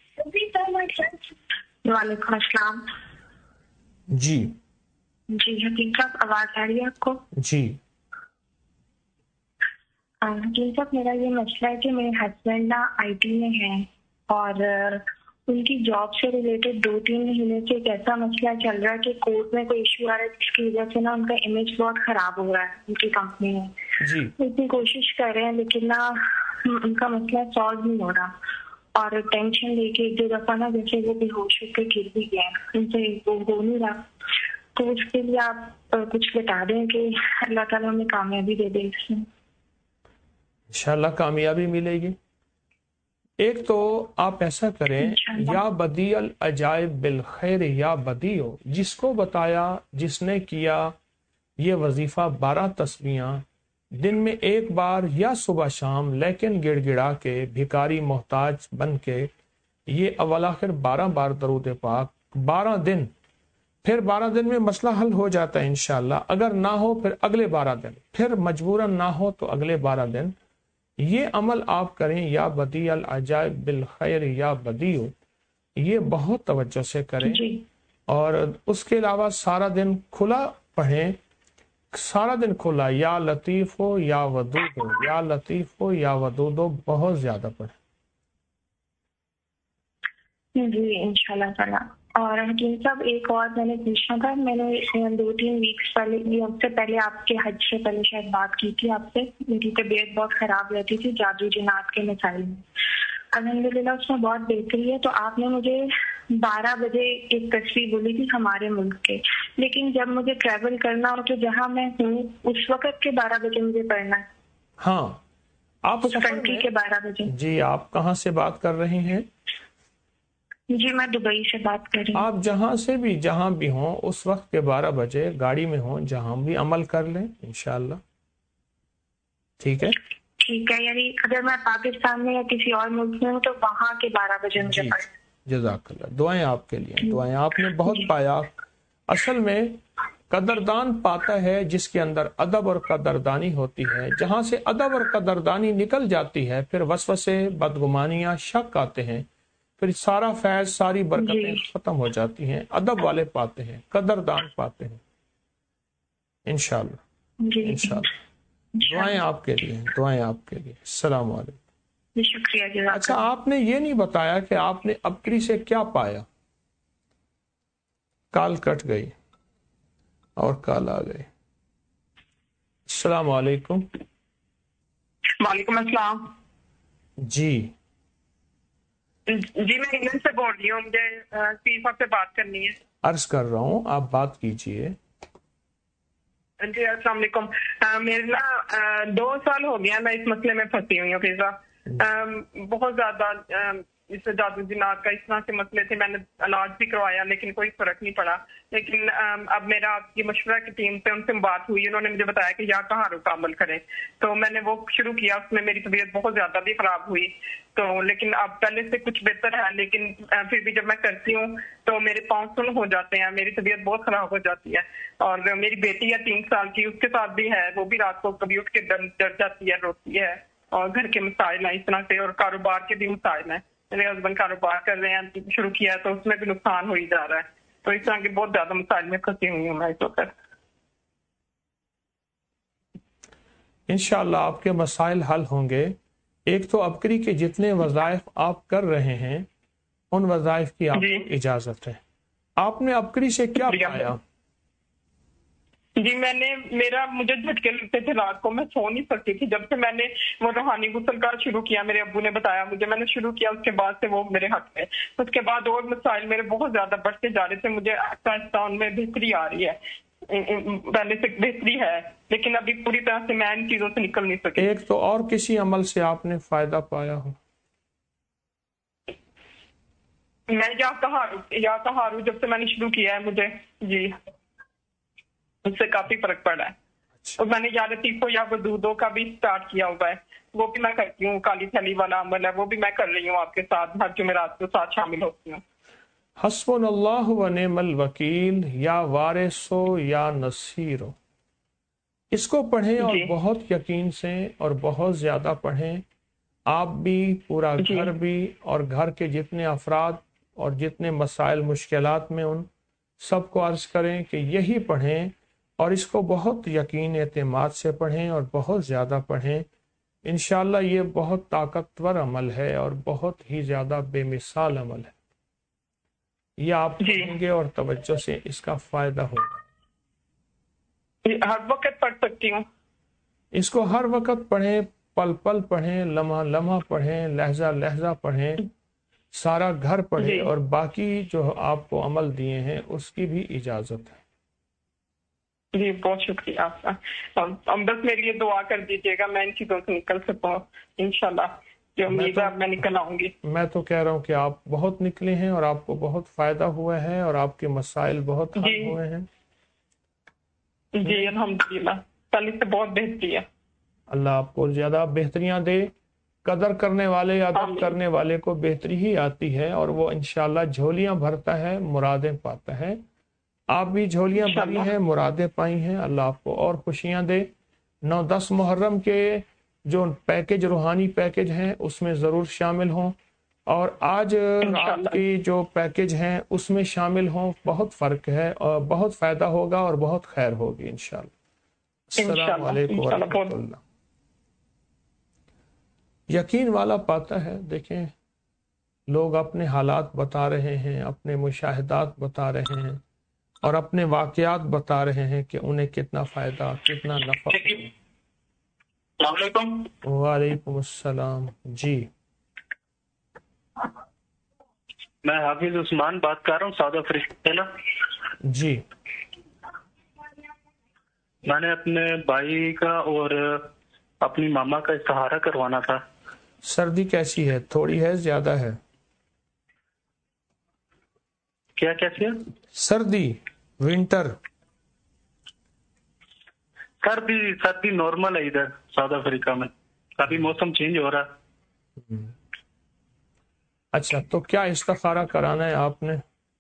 وعلیکم السلام. جی جی حکیم صاحب آواز آ رہی ہے آپ کو؟ جی حکیم صاحب میرا یہ مسئلہ ہے کہ میرے ہسبینڈ نا آئی ٹی میں ہیں اور ان کی جاب سے ریلیٹڈ دو تین مہینے سے ایک ایسا مسئلہ چل رہا ہے کہ کورٹ میں کوئی ایشو آ رہا ہے جس کی وجہ سے نا ان کا امیج بہت خراب ہو رہا ہے ان کی کمپنی میں. جی اتنی کوشش کر رہے ہیں لیکن نا ان کا مسئلہ سالو نہیں ہو رہا, اور ٹینشن لے کے ایک دو دفعہ نا جیسے وہ بے ہوش ہو کے گر بھی گئے, ان سے وہ ہو نہیں رہا. تو اس کے لیے آپ کچھ بتا دیں کہ اللہ تعالیٰ ہمیں کامیابی دے دے اس میں. انشاءاللہ کامیابی ملے گی. ایک تو آپ ایسا کریں, یا بدیع العجائب بالخیر یا بدیع, جس کو بتایا, جس نے کیا یہ وظیفہ بارہ تسبیحاں دن میں ایک بار یا صبح شام, لیکن گڑ گڑا کے بھکاری محتاج بن کے یہ اول آخر بارہ بار درود پاک بارہ دن, پھر بارہ دن میں مسئلہ حل ہو جاتا ہے انشاءاللہ. اگر نہ ہو پھر اگلے بارہ دن, پھر مجبوراً نہ ہو تو اگلے بارہ دن. یہ عمل آپ کریں, یا بدیع العجائب بالخیر یا بدیع, یہ بہت توجہ سے کریں. اور اس کے علاوہ سارا دن کھلا پڑھیں, سارا دن کھلا, یا لطیف ہو یا ودود ہو, یا لطیف ہو یا ودود ہو, بہت زیادہ پڑھیں. جی انشاءاللہ تعالیٰ. اور حکیم صاحب ایک اور میں نے پوچھنا تھا, میں نے دو تین ویکس پہلے یہ ہفتے پہلے آپ کے حج سے پہلے شاید بات کی تھی آپ سے. میری طبیعت بہت خراب رہتی تھی جادو جنات کے مسائل میں. الحمدللہ اس میں بہت بہتری ہے. تو آپ نے مجھے بارہ بجے ایک تصویر بولی تھی ہمارے ملک کے, لیکن جب مجھے ٹریول کرنا ہو تو جہاں میں ہوں اس وقت کے بارہ بجے مجھے پڑھنا ہے. ہاں آپ اس کنٹری کے بارہ بجے. جی آپ کہاں سے بات کر رہے ہیں؟ جی میں دبئی سے بات کر رہی ہوں. آپ جہاں سے بھی جہاں بھی ہوں اس وقت کے بارہ بجے گاڑی میں ہوں, جہاں بھی عمل کر لیں انشاءاللہ. ٹھیک ہے ٹھیک ہے. یعنی اگر میں پاکستان میں یا کسی اور ملک میں ہوں تو وہاں کے بارہ بجے مجھے پڑھنا. جزاک اللہ. دعائیں آپ کے لیے, دعائیں. آپ نے بہت پایا. اصل میں قدردان پاتا ہے جس کے اندر ادب اور قدردانی ہوتی ہے. جہاں سے ادب اور قدردانی نکل جاتی ہے پھر وسوسے, بدگمانیاں, شک آتے ہیں, پھر سارا فیض, ساری برکتیں ختم ہو جاتی ہیں. ادب والے پاتے ہیں, قدردان پاتے ہیں انشاءاللہ. انشاءاللہ. دعائیں آپ کے لیے, دعائیں آپ کے لیے. السلام علیکم. شکریہ. اچھا آپ نے یہ نہیں بتایا کہ آپ نے ابکری سے کیا پایا. کال کٹ گئی اور کال آ گئی. السلام علیکم. وعلیکم السلام. جی جی میں انگلینڈ سے بول رہی ہوں, مجھے پیر صاحب سے بات کرنی ہے. عرض کر رہا ہوں آپ بات کیجئے. جی السلام علیکم. میرے نا دو سال ہو گیا میں اس مسئلے میں پھنسی ہوئی ہوں پیر صاحب. بہت زیادہ اس سے جادو جنات کا اس طرح سے مسئلے تھے, میں نے علاج بھی کروایا لیکن کوئی فرق نہیں پڑا. لیکن اب میرا آپ کی مشورہ کی ٹیم سے ان سے بات ہوئی, انہوں نے مجھے بتایا کہ یا کہاں کا عمل کریں, تو میں نے وہ شروع کیا. اس میں میری طبیعت بہت زیادہ بھی خراب ہوئی, تو لیکن اب پہلے سے کچھ بہتر ہے. لیکن پھر بھی جب میں کرتی ہوں تو میرے پاؤں سن ہو جاتے ہیں, میری طبیعت بہت خراب ہو جاتی ہے. اور میری بیٹی ہے تین سال کی, اس کے ساتھ بھی ہے, وہ بھی رات کو کبھی اٹھ کے ڈر جاتی ہے, روتی ہے. اور گھر کے مسائل ہیں اس طرح سے, اور کاروبار کے بھی مسائل ہیں. میرے ہسبینڈ کاروبار کر رہے ہیں, شروع کیا ہے تو اس میں بھی نقصان ہو ہی جا رہا ہے. تو اس طرح کے بہت زیادہ مسائل میں پھنسی ہوئی ہوں میں اس وقت. انشاءاللہ آپ کے مسائل حل ہوں گے. ایک تو ابکری کے جتنے وظائف آپ کر رہے ہیں ان وظائف کی آپ کو اجازت ہے. آپ نے ابکری سے کیا پایا؟ جی میں نے میرا مجھے جھٹکے لگتے تھے رات کو, میں سو نہیں سکتی تھی. جب سے میں نے وہ روحانی غسل کا شروع کیا, میرے ابو نے بتایا مجھے, میں نے شروع کیا, اس کے بعد سے وہ میرے حق میں. اس کے بعد اور مسائل میرے بہت زیادہ بڑھتے جا رہے تھے. مجھے آہستہ آہستہ ان میں بہتری آ رہی ہے, پہلے سے بہتری ہے, لیکن ابھی پوری طرح سے میں ان چیزوں سے نکل نہیں سکی. ایک تو اور کسی عمل سے آپ نے فائدہ پایا ہو؟ میں یا کہارو یا کہارو جب سے میں نے شروع کیا ہے مجھے جی اس سے کافی فرق پڑا ہے. اور میں نے یا لطیفو یا ودودو کا بھی سٹارٹ کیا ہوا ہے, وہ بھی میں کرتی ہوں. کالی تھیلی والا عمل ہے وہ بھی میں کر رہی ہوں آپ کے ساتھ, ہر جمعرات کے ساتھ شامل ہوتی ہوں. حسبنا اللہ و نعم الوکیل یا وارثو یا نصیرو, اس کو پڑھیں اور جی. بہت یقین سے اور بہت زیادہ پڑھیں. آپ بھی, پورا جی. گھر بھی, اور گھر کے جتنے افراد اور جتنے مسائل مشکلات میں ان سب کو عرض کریں کہ یہی پڑھیں, اور اس کو بہت یقین اعتماد سے پڑھیں اور بہت زیادہ پڑھیں. انشاءاللہ یہ بہت طاقتور عمل ہے اور بہت ہی زیادہ بے مثال عمل ہے. ये आप पढ़ेंगे और तवज्जो से इसका फायदा होगा। हर वक्त पढ़ सकती हूँ? इसको हर वक्त पढ़ें, पल पल पढ़ें, लम्हा लम्हा पढ़ें, लहजा लहजा पढ़ें, सारा घर पढ़ें, और बाकी जो आपको अमल दिए हैं उसकी भी इजाजत है। जी बहुत शुक्रिया आपका। हम बस मेरे लिए दुआ कर दीजिएगा, मैं इन चीजों से निकल सकूँ इंशाल्लाह। जो उम्मीद है मैं निकल आऊंगी। मैं तो कह रहा हूँ कि आप बहुत निकले हैं और आपको बहुत फायदा हुआ है और आपके मसाइल बहुत हल हुए हैं। जी अल्हम्दुलिल्लाह, पहले से बहुत बेहतरी है। अल्लाह आपको ज्यादा बेहतरियां दे। कदर करने वाले, अदब करने वाले को बेहतरी ही आती है और वो इंशाल्लाह झोलियां भरता है, मुरादें पाता है। आप भी झोलियां भरी हैं, मुरादें पाई हैं। अल्लाह आपको और खुशियां दे। नौ दस मुहर्रम के जो पैकेज, रूहानी पैकेज हैं, उसमें ज़रूर शामिल हों, और आज रात की जो पैकेज हैं उसमें शामिल हों। बहुत फ़र्क है और बहुत फ़ायदा होगा और बहुत खैर होगी इंशाल्लाह। अस्सलामु अलैकुम व रहमतुल्लाह। यकीन वाला पाता है। देखें, लोग अपने हालात बता रहे हैं, अपने मुशाहिदात बता रहे हैं और अपने वाक़यात बता रहे हैं कि उन्हें कितना फ़ायदा, कितना नफ़ा। वालेकुम अस्सलाम। जी मैं हाफिज उस्मान बात कर रहा हूँ, साउथ अफ्रीका से ना। जी मैंने अपने भाई का और अपनी मामा का इस्तिहारा करवाना था। सर्दी कैसी है? थोड़ी है, ज्यादा है? क्या कैसी है? सर्दी, विंटर। सर्दी सर्दी नॉर्मल है इधर साउथ अफ्रीका में, अभी मौसम चेंज हो रहा है। अच्छा, तो क्या इस्तिखारा कराना है आपने?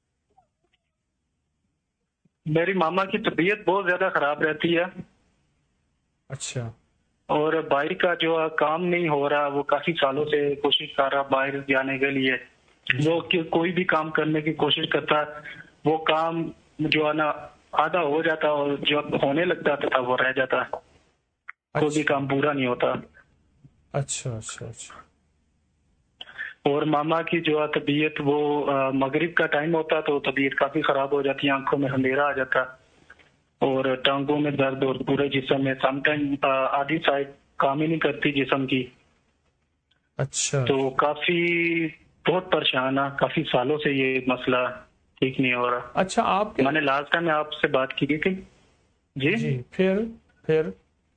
मेरी मामा की तबीयत बहुत ज्यादा खराब रहती है। अच्छा। और भाई का जो काम नहीं हो रहा, वो काफी सालों से कोशिश कर रहा बाहर जाने के लिए। वो कोई भी काम करने की कोशिश करता, वो काम जो है ना आधा हो जाता और जो होने लग जाता था वो रह जाता। अच्छा। कोई भी काम पूरा नहीं होता। अच्छा अच्छा अच्छा। और मामा की जो है तबीयत, वो मगरिब का टाइम होता तो तबीयत काफी खराब हो जाती, आंखों में अंधेरा आ जाता और टांगों में दर्द और पूरे जिस्म में। समटाइम आधी साइड काम ही नहीं करती जिस्म की। अच्छा। तो काफी बहुत परेशान है, काफी सालों से ये मसला ठीक नहीं हो रहा। अच्छा, आप मैंने लास्ट टाइम आपसे बात की थी। जी जी फिर फिर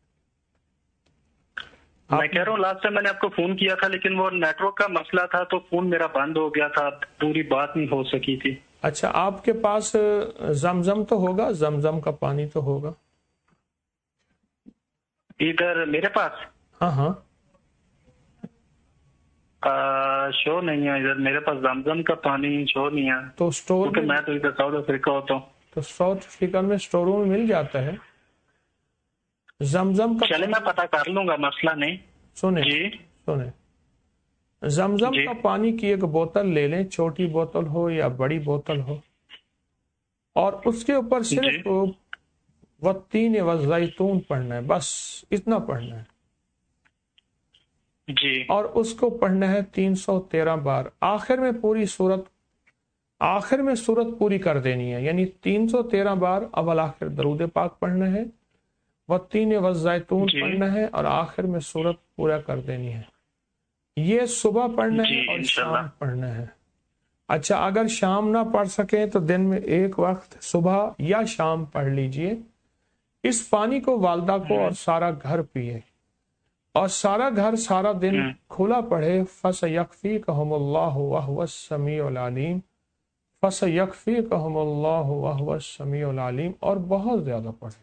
मैं कह रहा हूँ लास्ट टाइम मैंने आपको फोन किया था, लेकिन वो नेटवर्क का मसला था तो फोन मेरा बंद हो गया था, पूरी बात नहीं हो सकी थी। अच्छा, आपके पास जमजम तो होगा, जमजम का पानी तो होगा इधर मेरे पास? हाँ हाँ। आ, शो नहीं है इधर मेरे पास, जमजम का पानी शो नहीं है। तो स्टोर क्योंकि मैं तो इधर साउथ अफ्रीका होता हूँ। तो साउथ अफ्रीका में स्टोरों में मिल जाता है जमजम का। चले, मैं पता कर लूंगा, मसला नहीं। सुने जी सुने, जमजम का पानी की एक बोतल ले लें, छोटी बोतल हो या बड़ी बोतल हो, और उसके ऊपर सिर्फ वत्तीन व जैतून पढ़ना है, बस इतना पढ़ना है जी। और उसको पढ़ना है तीन सौ तेरह बार। आखिर में पूरी सूरत, आखिर में सूरत पूरी कर देनी है, यानी तीन सौ तेरह बार अवल आखिर दरूद पाक पढ़ना है, वत्तीन व जैतून पढ़ना है और आखिर में सूरत पूरा कर देनी है। ये सुबह पढ़ना है और शाम पढ़ना है। अच्छा, अगर शाम ना पढ़ सके तो दिन में एक वक्त सुबह या शाम पढ़ लीजिए। इस पानी को वालदा को और सारा घर पिए और सारा घर सारा दिन खुला पढ़े। फसयकफीकहुमुल्लाहु वहुवस समीउल अलीम, फसयकफीकहुमुल्लाहु वहुवस समीउल अलीम। और बहुत ज्यादा पढ़े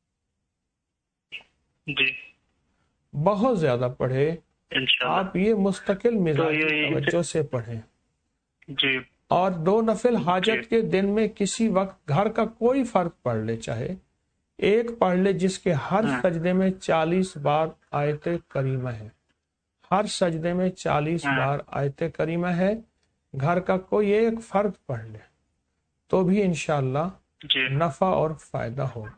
जी, बहुत ज्यादा पढ़े। आप ये मुस्तकिल मिजाज तो तवज्जो से पढ़ें जी। और दो नफिल हाजत के दिन में किसी वक्त घर का कोई फर्क पढ़ ले, चाहे एक पढ़ ले जिसके हर सजदे में चालीस बार आयत करीमा है, हर सजदे में चालीस बार आयत करीमा है। घर का कोई एक फर्क पढ़ ले तो भी इंशाअल्लाह नफा और फायदा होगा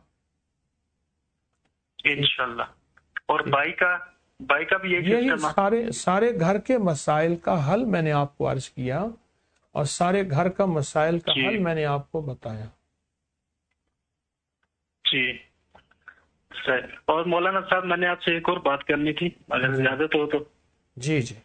इंशाअल्लाह। और भाई का भाई का भी यही यही सारे सारे घर के मसाइल का हल मैंने आपको अर्ज किया। اور सारे घर का मसाइल का जी। हल मैंने आपको बताया। जी सर, और मौलाना साहब मैंने आपसे एक और बात करनी थी, अगर इजाजत हो तो। जी जी।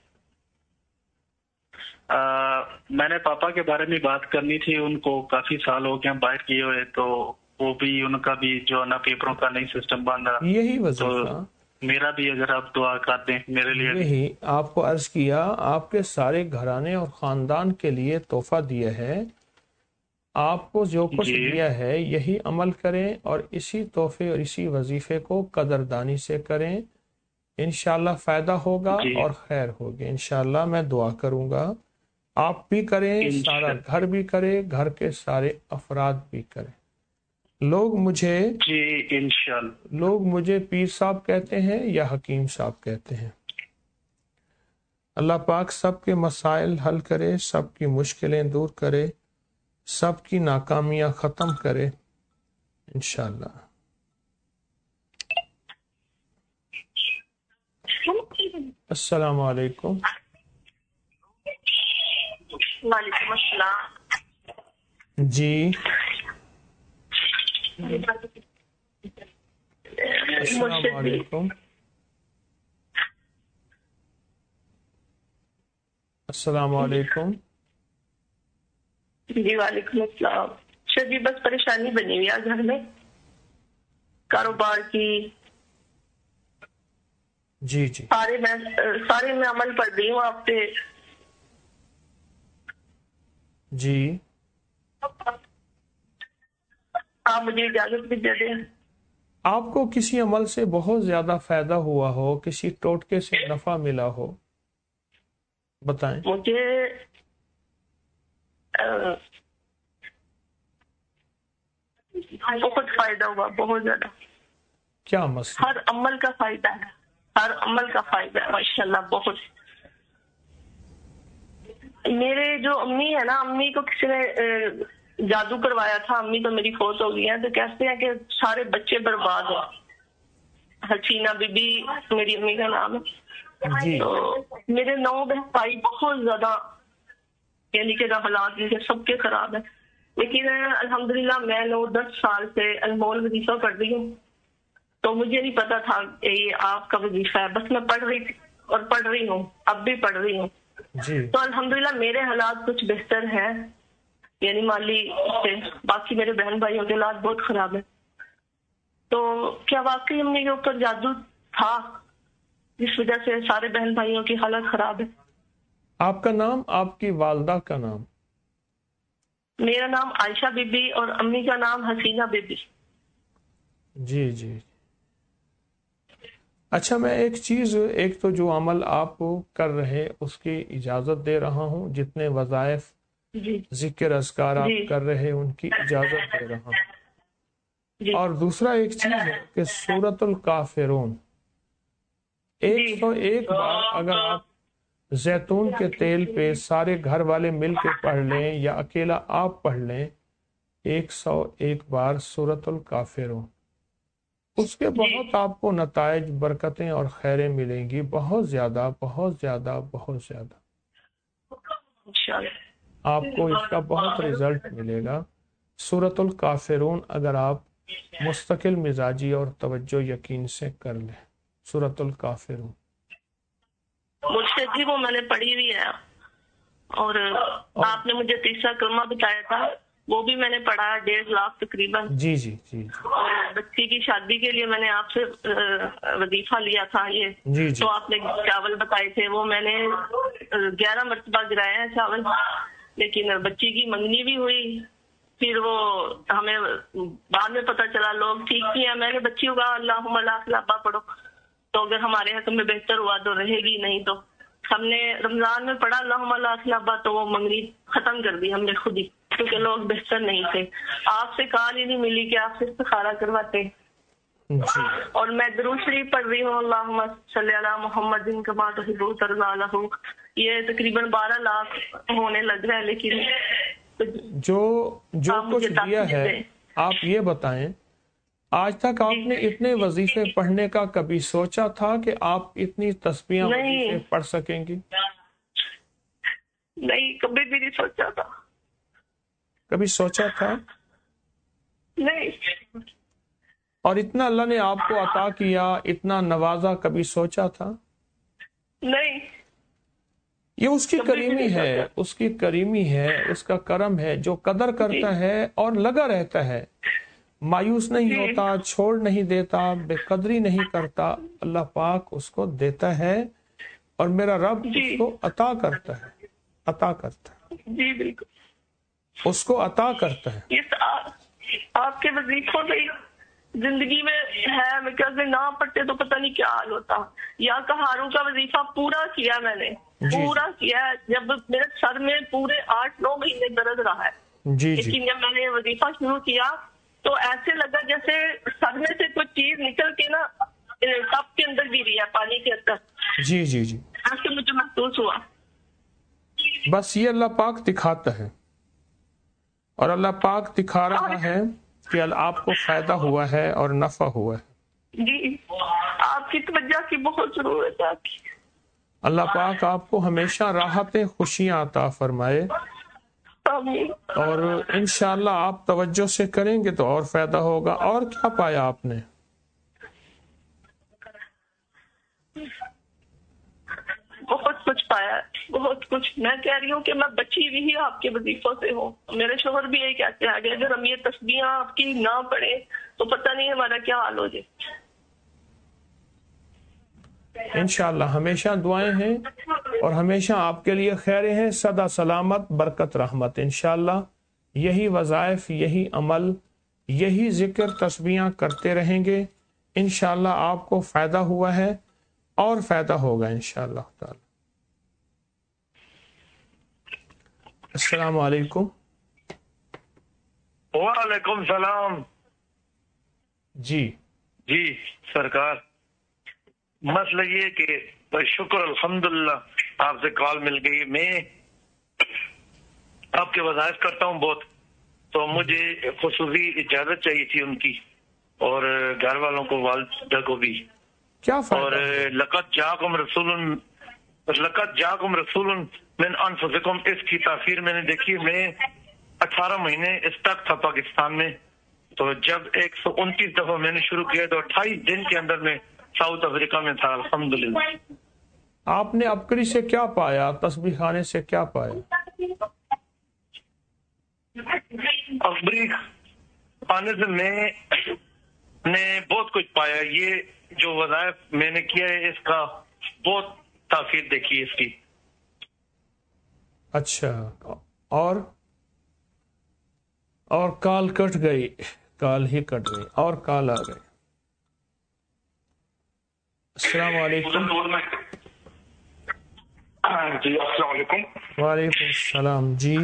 आ, मैंने पापा के बारे में बात करनी थी, उनको काफी साल हो गए बाहर किए हुए, तो वो भी उनका भी जो है ना पेपरों का नई सिस्टम बन रहा, यही तो वजीफा, मेरा भी अगर आप दुआ कर दें मेरे लिए भी। यही आपको अर्ज किया, आपके सारे घराने और खानदान के लिए तोहफा दिया है, आपको जो कुछ जी दिया है यही अमल करें और इसी तोहफे और इसी वजीफे को कदरदानी से करें, इंशाल्लाह फायदा होगा जी और खैर होगी। इंशाल्लाह मैं दुआ करूंगा, आप भी करें, सारा इंशाल्लाह। घर भी करे, घर के सारे अफराद भी करें। लोग मुझे जी इंशाल्लाह। लोग मुझे पीर साहब कहते हैं या हकीम साहब कहते हैं। अल्लाह पाक सबके मसाइल हल करे, सबकी मुश्किलें दूर करे, सबकी नाकामियां ख़त्म करे इंशाल्लाह। अस्सलाम वालेकुम। वालेकुम अस्सलाम। जी अस्सलाम वालेकुम। अस्सलाम वालेकुम। जी वालेकुम अस्सलाम। सर जी बस परेशानी बनी हुई है घर में, कारोबार की। जी जी सारे मैं सारे मैं अमल पढ़ रही हूँ आप पे। जी आप मुझे इजाजत भी दे दें। आपको किसी अमल से बहुत ज्यादा फायदा हुआ हो, किसी टोटके से नफा मिला हो, बताएं। मुझे आ, बहुत फायदा हुआ, बहुत ज्यादा। क्या मसला? हर अमल का फायदा है, हर अमल का फायदा है माशाल्लाह बहुत। मेरे जो अम्मी है ना, अम्मी को किसी ने अ, जादू करवाया था। अम्मी तो मेरी फौत हो गई है, तो कहते हैं कि सारे बच्चे बर्बाद हैं। हसीना बीबी मेरी अम्मी का नाम है। जी तो मेरे नौ बहन भाई बहुत ज्यादा, यानी कि हालात इनके सबके खराब है, लेकिन अल्हम्दुलिल्लाह मैं नौ दस साल से अनमोल वजीफा पढ़ रही हूँ। तो मुझे नहीं पता था ये आपका वजीफा है, बस मैं पढ़ रही थी और पढ़ रही हूँ, अब भी पढ़ रही हूँ। जी तो अल्हम्दुलिल्लाह मेरे हालात कुछ बेहतर हैं, यानी माली से। बाकी मेरे बहन भाइयों के हालात बहुत खराब है। तो क्या वाकई अम्मी के ऊपर जादू था जिस वजह से सारे बहन भाइयों की हालत खराब है? आपका नाम, आपकी वालदा का नाम? मेरा नाम आयशा बीबी और अम्मी का नाम हसीना बीबी। जी जी। अच्छा, मैं एक चीज, एक तो जो अमल आप कर रहे उसकी इजाजत दे रहा हूँ, जितने वज़ाइफ जिक्र अज़कार आप कर रहे उनकी इजाजत दे रहा हूँ। और दूसरा एक चीज है कि सूरतुल काफिरून एक सौ एक बार अगर आप जैतून के तेल पे सारे घर वाले मिल के पढ़ लें या अकेला आप पढ़ लें, एक सौ एक बार सूरतुल काफिरून, उसके बहुत आपको नताइज, बरकतें और खैरें मिलेंगी, बहुत ज्यादा बहुत ज्यादा बहुत ज्यादा आपको इसका बहुत रिजल्ट मिलेगा। सूरतुल काफिरून अगर आप मुस्तकिल मिजाजी और तवज्जो यकीन से कर लें, सूरतुल काफिरून। मुझसे जी वो मैंने पढ़ी हुई है, और आपने मुझे तीसरा कलमा बताया था, वो भी मैंने पढ़ा है, डेढ़ लाख तकरीबन। जी जी जी। और बच्ची की शादी के लिए मैंने आपसे वजीफा लिया था ये जी जी। तो आपने चावल बताए थे, वो मैंने ग्यारह मरतबा गिराए हैं चावल, लेकिन बच्ची की मंगनी भी हुई। फिर वो हमें बाद में पता चला लोग ठीक किया। मैंने बच्ची को कहा अल्लाहुम्मा ला खिलाफा पढ़ो, तो अगर हमारे हक में बेहतर हुआ तो रहेगी, नहीं तो हमने रमजान में पढ़ा अल्लाहुम्मा ला खिलाफा, तो वो मंगनी खत्म कर दी हमने खुद ही, क्योंकि लोग बेहतर नहीं थे। आपसे कॉल ही नहीं मिली कि आपसे इस्तिखारा करवाते। और मैं दुरूद शरीफ पढ़ रही हूँ, अल्लाहुम्मा सल्ली अला मुहम्मदिन कमा तुहिब्बु तर्ज़ा लहू, ये तकरीबन बारह लाख होने लग रहा है। लेकिन जो जो कुछ दिया है, आप ये बताएं, आज तक आपने इतने वजीफे पढ़ने का कभी सोचा था कि आप इतनी तस्बीहां वजीफे पढ़ सकेंगी? नहीं, कभी भी नहीं सोचा था। कभी सोचा था? नहीं। और इतना अल्लाह ने आपको अता किया, इतना नवाजा, कभी सोचा था? नहीं। ये उसकी करीमी है, उसकी करीमी है, उसका करम है, जो कदर करता है और लगा रहता है, मायूस नहीं होता, छोड़ नहीं देता, बेकदरी नहीं करता, अल्लाह पाक उसको देता है और मेरा रब उसको अता करता है, अता करता है। जी बिल्कुल, उसको अता करता है। इस आ, आपके वजीफों से जिंदगी में है, मैं कैसे ना पढ़ते तो पता नहीं क्या हाल होता। या कहारों का वजीफा पूरा किया मैंने, पूरा किया है, जब मेरे सर में पूरे आठ नौ महीने दर्द रहा है। जी लेकिन जी। जब मैंने वजीफा शुरू किया तो ऐसे लगा जैसे सर में से कोई चीज निकल के ना टब के अंदर गिरी है, पानी के अंदर। जी जी जी, ऐसे मुझे महसूस हुआ। बस ये अल्लाह पाक दिखाता है, और अल्लाह पाक दिखा रहा है कि आपको फायदा हुआ है और नफा हुआ है। जी, आपकी तवज्जो की बहुत जरूरत है। आपकी अल्लाह पाक आपको हमेशा राहतें, खुशियां अता फरमाए, और इंशाअल्लाह आप तवज्जो से करेंगे तो और फायदा होगा। और क्या पाया आपने? बहुत कुछ पाया, बहुत कुछ। मैं कह रही हूँ कि मैं बची हुई ही आपके वजीफों से हूँ। मेरे शोहर भी यही कहते हैं कि अगर हम ये तस्बीहां आपकी ना पढ़े तो पता नहीं हमारा क्या हाल हो जाए। इंशाअल्लाह हमेशा दुआएं हैं और हमेशा आपके लिए खैरें हैं, सदा सलामत, बरकत, रहमत। इंशाअल्लाह यही वज़ाइफ, यही अमल, यही जिक्र, तस्बीहां करते रहेंगे। इंशाअल्लाह आपको फ़ायदा हुआ है और फ़ायदा होगा इंशाअल्लाह ताला। अस्सलाम वालेकुम। वालेकुम सलाम। जी जी सरकार, मसला ये कि शुक्र अल्हम्दुलिल्लाह आपसे कॉल मिल गई। मैं आपके वज़ाइफ करता हूँ बहुत, तो मुझे खुसूसी इजाजत चाहिए थी उनकी और घर वालों को, वालिदा को भी। क्या और लक़द जाकुम रसूलुन लक़द जाकुम रसूलुन मिन अनफुसिकुम, इसकी तासीर मैंने देखी। मैं अठारह महीने स्टक था पाकिस्तान में, तो जब एक सौ उनतीस दफा मैंने शुरू किया तो अट्ठाईस दिन के अंदर में साउथ अफ्रीका में था अल्हम्दुलिल्लाह। आपने अबकरी से क्या पाया, तस्बीह खाने से क्या पाया? अबकरी खाने से मैं ने बहुत कुछ पाया। ये जो वज़ाइफ मैंने किया है इसका बहुत तासीर देखी इसकी। अच्छा, और और काल कट गई, काल ही कट गई और काल आ गई। अस्सलाम वालेकुम। जी अस्सलाम वालेकुम। वालेकुम सलाम। जी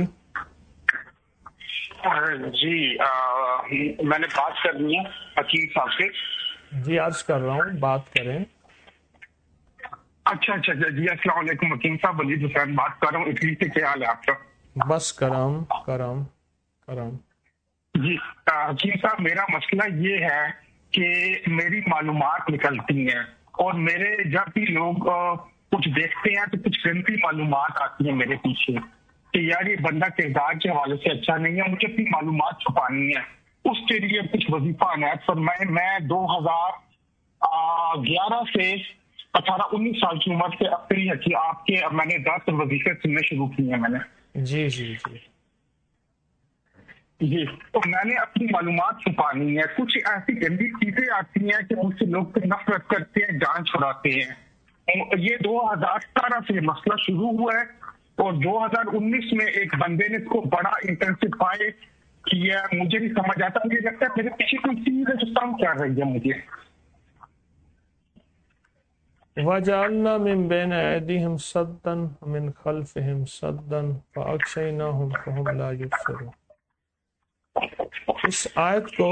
जी आ, मैंने बात करनी है हकीम साहब से। जी अर्ज कर रहा हूँ, बात करें। अच्छा अच्छा जी अस्सलाम वालेकुम हकीम साहब, वलीद हुसैन बात कर रहा हूँ इटली से। क्या हाल है आपका? बस करम करम करम। जी हकीम साहब, मेरा मसला ये है कि मेरी मालूमात निकलती हैं और मेरे जब भी लोग आ, कुछ देखते हैं तो कुछ गंदी मालूमात आती है मेरे पीछे कि यार ये बंदा किरदार के हवाले से अच्छा नहीं है, मुझे अपनी मालूमात छुपानी है। उसके लिए कुछ वजीफा अनायत फरमाए। मैं दो हजार ग्यारह से अठारह उन्नीस साल की उम्र से अपनी है कि आपके मैंने दस वजीफे सुनने शुरू किए हैं मैंने। जी जी जी जी, तो मैंने अपनी मालूमात छुपानी है। कुछ ऐसी गंदी चीजें आती हैं कि मुझसे लोग नफरत करते हैं, जान छुड़ाते हैं। ये दो हजार सतारह से मसला शुरू हुआ है और दो हजार उन्नीस में एक बंदे ने इसको बड़ा इंटेंसिफाई किया। मुझे नहीं समझ आता, मुझे लगता है मेरे पीछे कोई चीज है जो तंग कर रही है मुझे। वजअलना मिन बैन ऐदीहिम सद्दन मिन खल्फिहिम सद्दन फअग़शयनाहुम फहुम ला युबसिरून। इस आयत को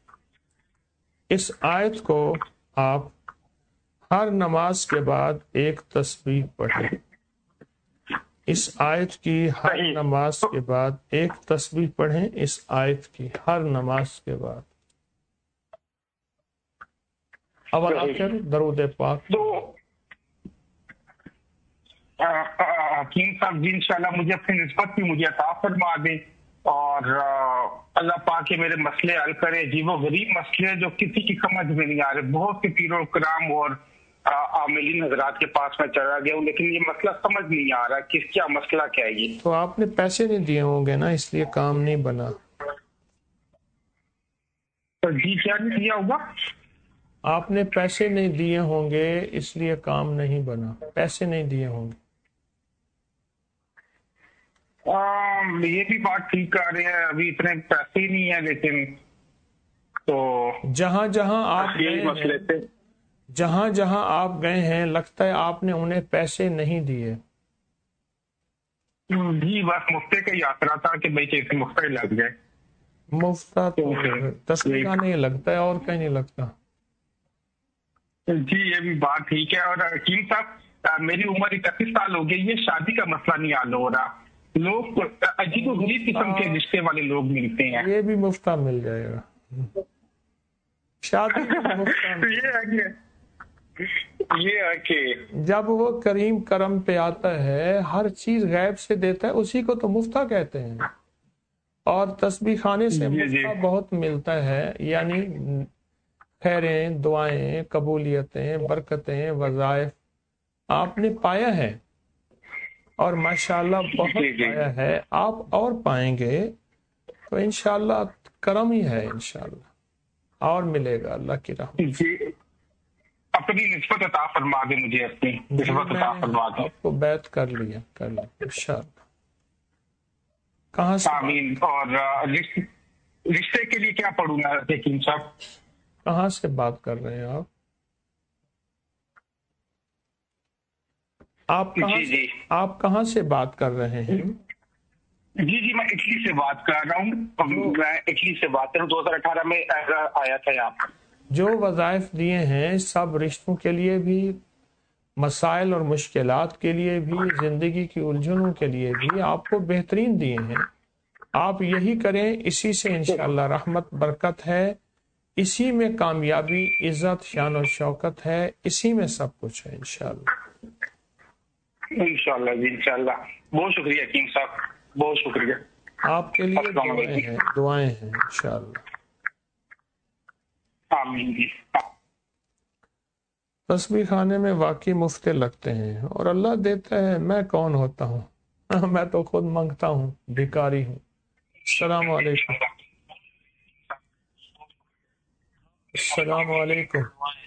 इस आयत को आप हर नमाज के बाद एक तस्बीह पढ़ें। इस आयत की हर नमाज के बाद एक तस्बीह पढ़ें। इस आयत की हर नमाज के बाद अवल आखिर दरूद पाक। तो حکیم صاحب جی انشاءاللہ مجھے اپنی نسبت بھی مجھے عطا فرما دیں اور اللہ پاک کے میرے مسئلے حل کرے جی. وہ غریب مسئلے جو کسی کی سمجھ میں نہیں آ رہے, بہت سے پیر و کرام اور عاملین حضرات کے پاس میں چلا گیا ہوں لیکن یہ مسئلہ سمجھ نہیں آ رہا کہ کیا مسئلہ کیا ہے. یہ تو آپ نے پیسے نہیں دیے ہوں گے نا, اس لیے کام نہیں بنا. جی کیا نہیں دیا ہوگا؟ آپ نے پیسے نہیں دیے ہوں گے اس لیے کام نہیں بنا. پیسے نہیں دیے ہوں گے. یہ بھی بات ٹھیک کر رہے ہیں, ابھی اتنے پیسے ہی نہیں ہیں لیکن تو جہاں جہاں آپ گئے ہیں جہاں جہاں آپ گئے ہیں لگتا ہے آپ نے انہیں پیسے نہیں دیے. جی بس مفتے کا یاترا تھا کہ بھائی کیسے مفتا ہی لگ جائے. مفتا تو تصویر نہیں لگتا ہے اور کہیں نہیں لگتا. جی یہ بھی بات ٹھیک ہے. اور حکیم صاحب میری عمر اکتیس سال ہو گئی, یہ شادی کا مسئلہ نہیں حل ہو رہا. لوگ عجیب و غریب قسم کے رشتے والے لوگ ملتے ہیں. یہ بھی مفتا مل جائے گا. شادی یہ ہے کہ جب وہ کریم کرم پہ آتا ہے ہر چیز غیب سے دیتا ہے, اسی کو تو مفتا کہتے ہیں. اور تسبیح خانے سے مفتا بہت ملتا ہے, یعنی خیریں, دعائیں, قبولیتیں, برکتیں, وظائف آپ نے پایا ہے اور ماشاءاللہ بہت پایا ہے. آپ اور پائیں گے تو انشاءاللہ کرم ہی ہے, انشاءاللہ اور ملے گا اللہ کی رحمت. اپنی نسبت عطا فرما دے مجھے, اپنی نسبت عطا فرما دے. آپ کو بیعت کر لیا کر لیا انشاءاللہ. کہاں سے آمین. اور رشتے کے لیے کیا پڑھوں گا حکیم صاحب؟ کہاں سے بات کر رہے ہیں آپ؟ آپ کہاں جی جی آپ کہاں سے بات کر رہے ہیں؟ جی جی میں اٹلی سے بات کر رہا ہوں. میں اٹلی سے بات کر رہا ہوں. دو ہزار اٹھارہ میں آیا تھا یہاں پر. جو وظائف دیے ہیں سب رشتوں کے لیے بھی, مسائل اور مشکلات کے لیے بھی, زندگی کی الجھنوں کے لیے بھی آپ کو بہترین دیے ہیں. آپ یہی کریں, اسی سے انشاءاللہ رحمت برکت ہے, اسی میں کامیابی, عزت, شان و شوکت ہے, اسی میں سب کچھ ہے انشاءاللہ. انشاءاللہ جی انشاءاللہ. بہت شکریہ حکیم صاحب, بہت شکریہ. آپ کے لیے دعائیں ہیں دعائیں ہیں انشاءاللہ. آمین جی. تسبیح خانے میں واقعی مفتے لگتے ہیں اور اللہ دیتا ہے. میں کون ہوتا ہوں, میں تو خود مانگتا ہوں, بھکاری ہوں. السلام علیکم. السلام علیکم.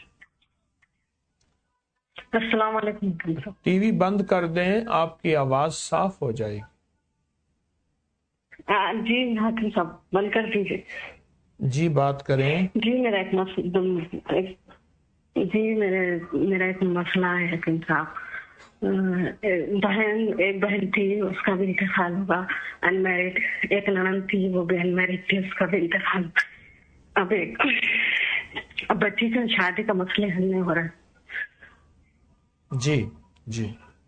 السلام علیکم. ٹی وی بند کر دیں, آپ کی آواز صاف ہو جائے گی. جی حکیم صاحب بند کر دیجیے. جی بات کریں. جی میرا ایک مسئلہ جی میرے میرا ایک مسئلہ ہے حکیم صاحب. بہن ایک بہن تھی, اس کا بھی انتقال ہوگا, ان میرڈ. ایک ننند تھی, وہ بھی ان میرڈ تھی, اس کا بھی انتقال. اب ایک اب بچی سے شادی کا مسئلہ حل نہیں ہو رہا. جی جی.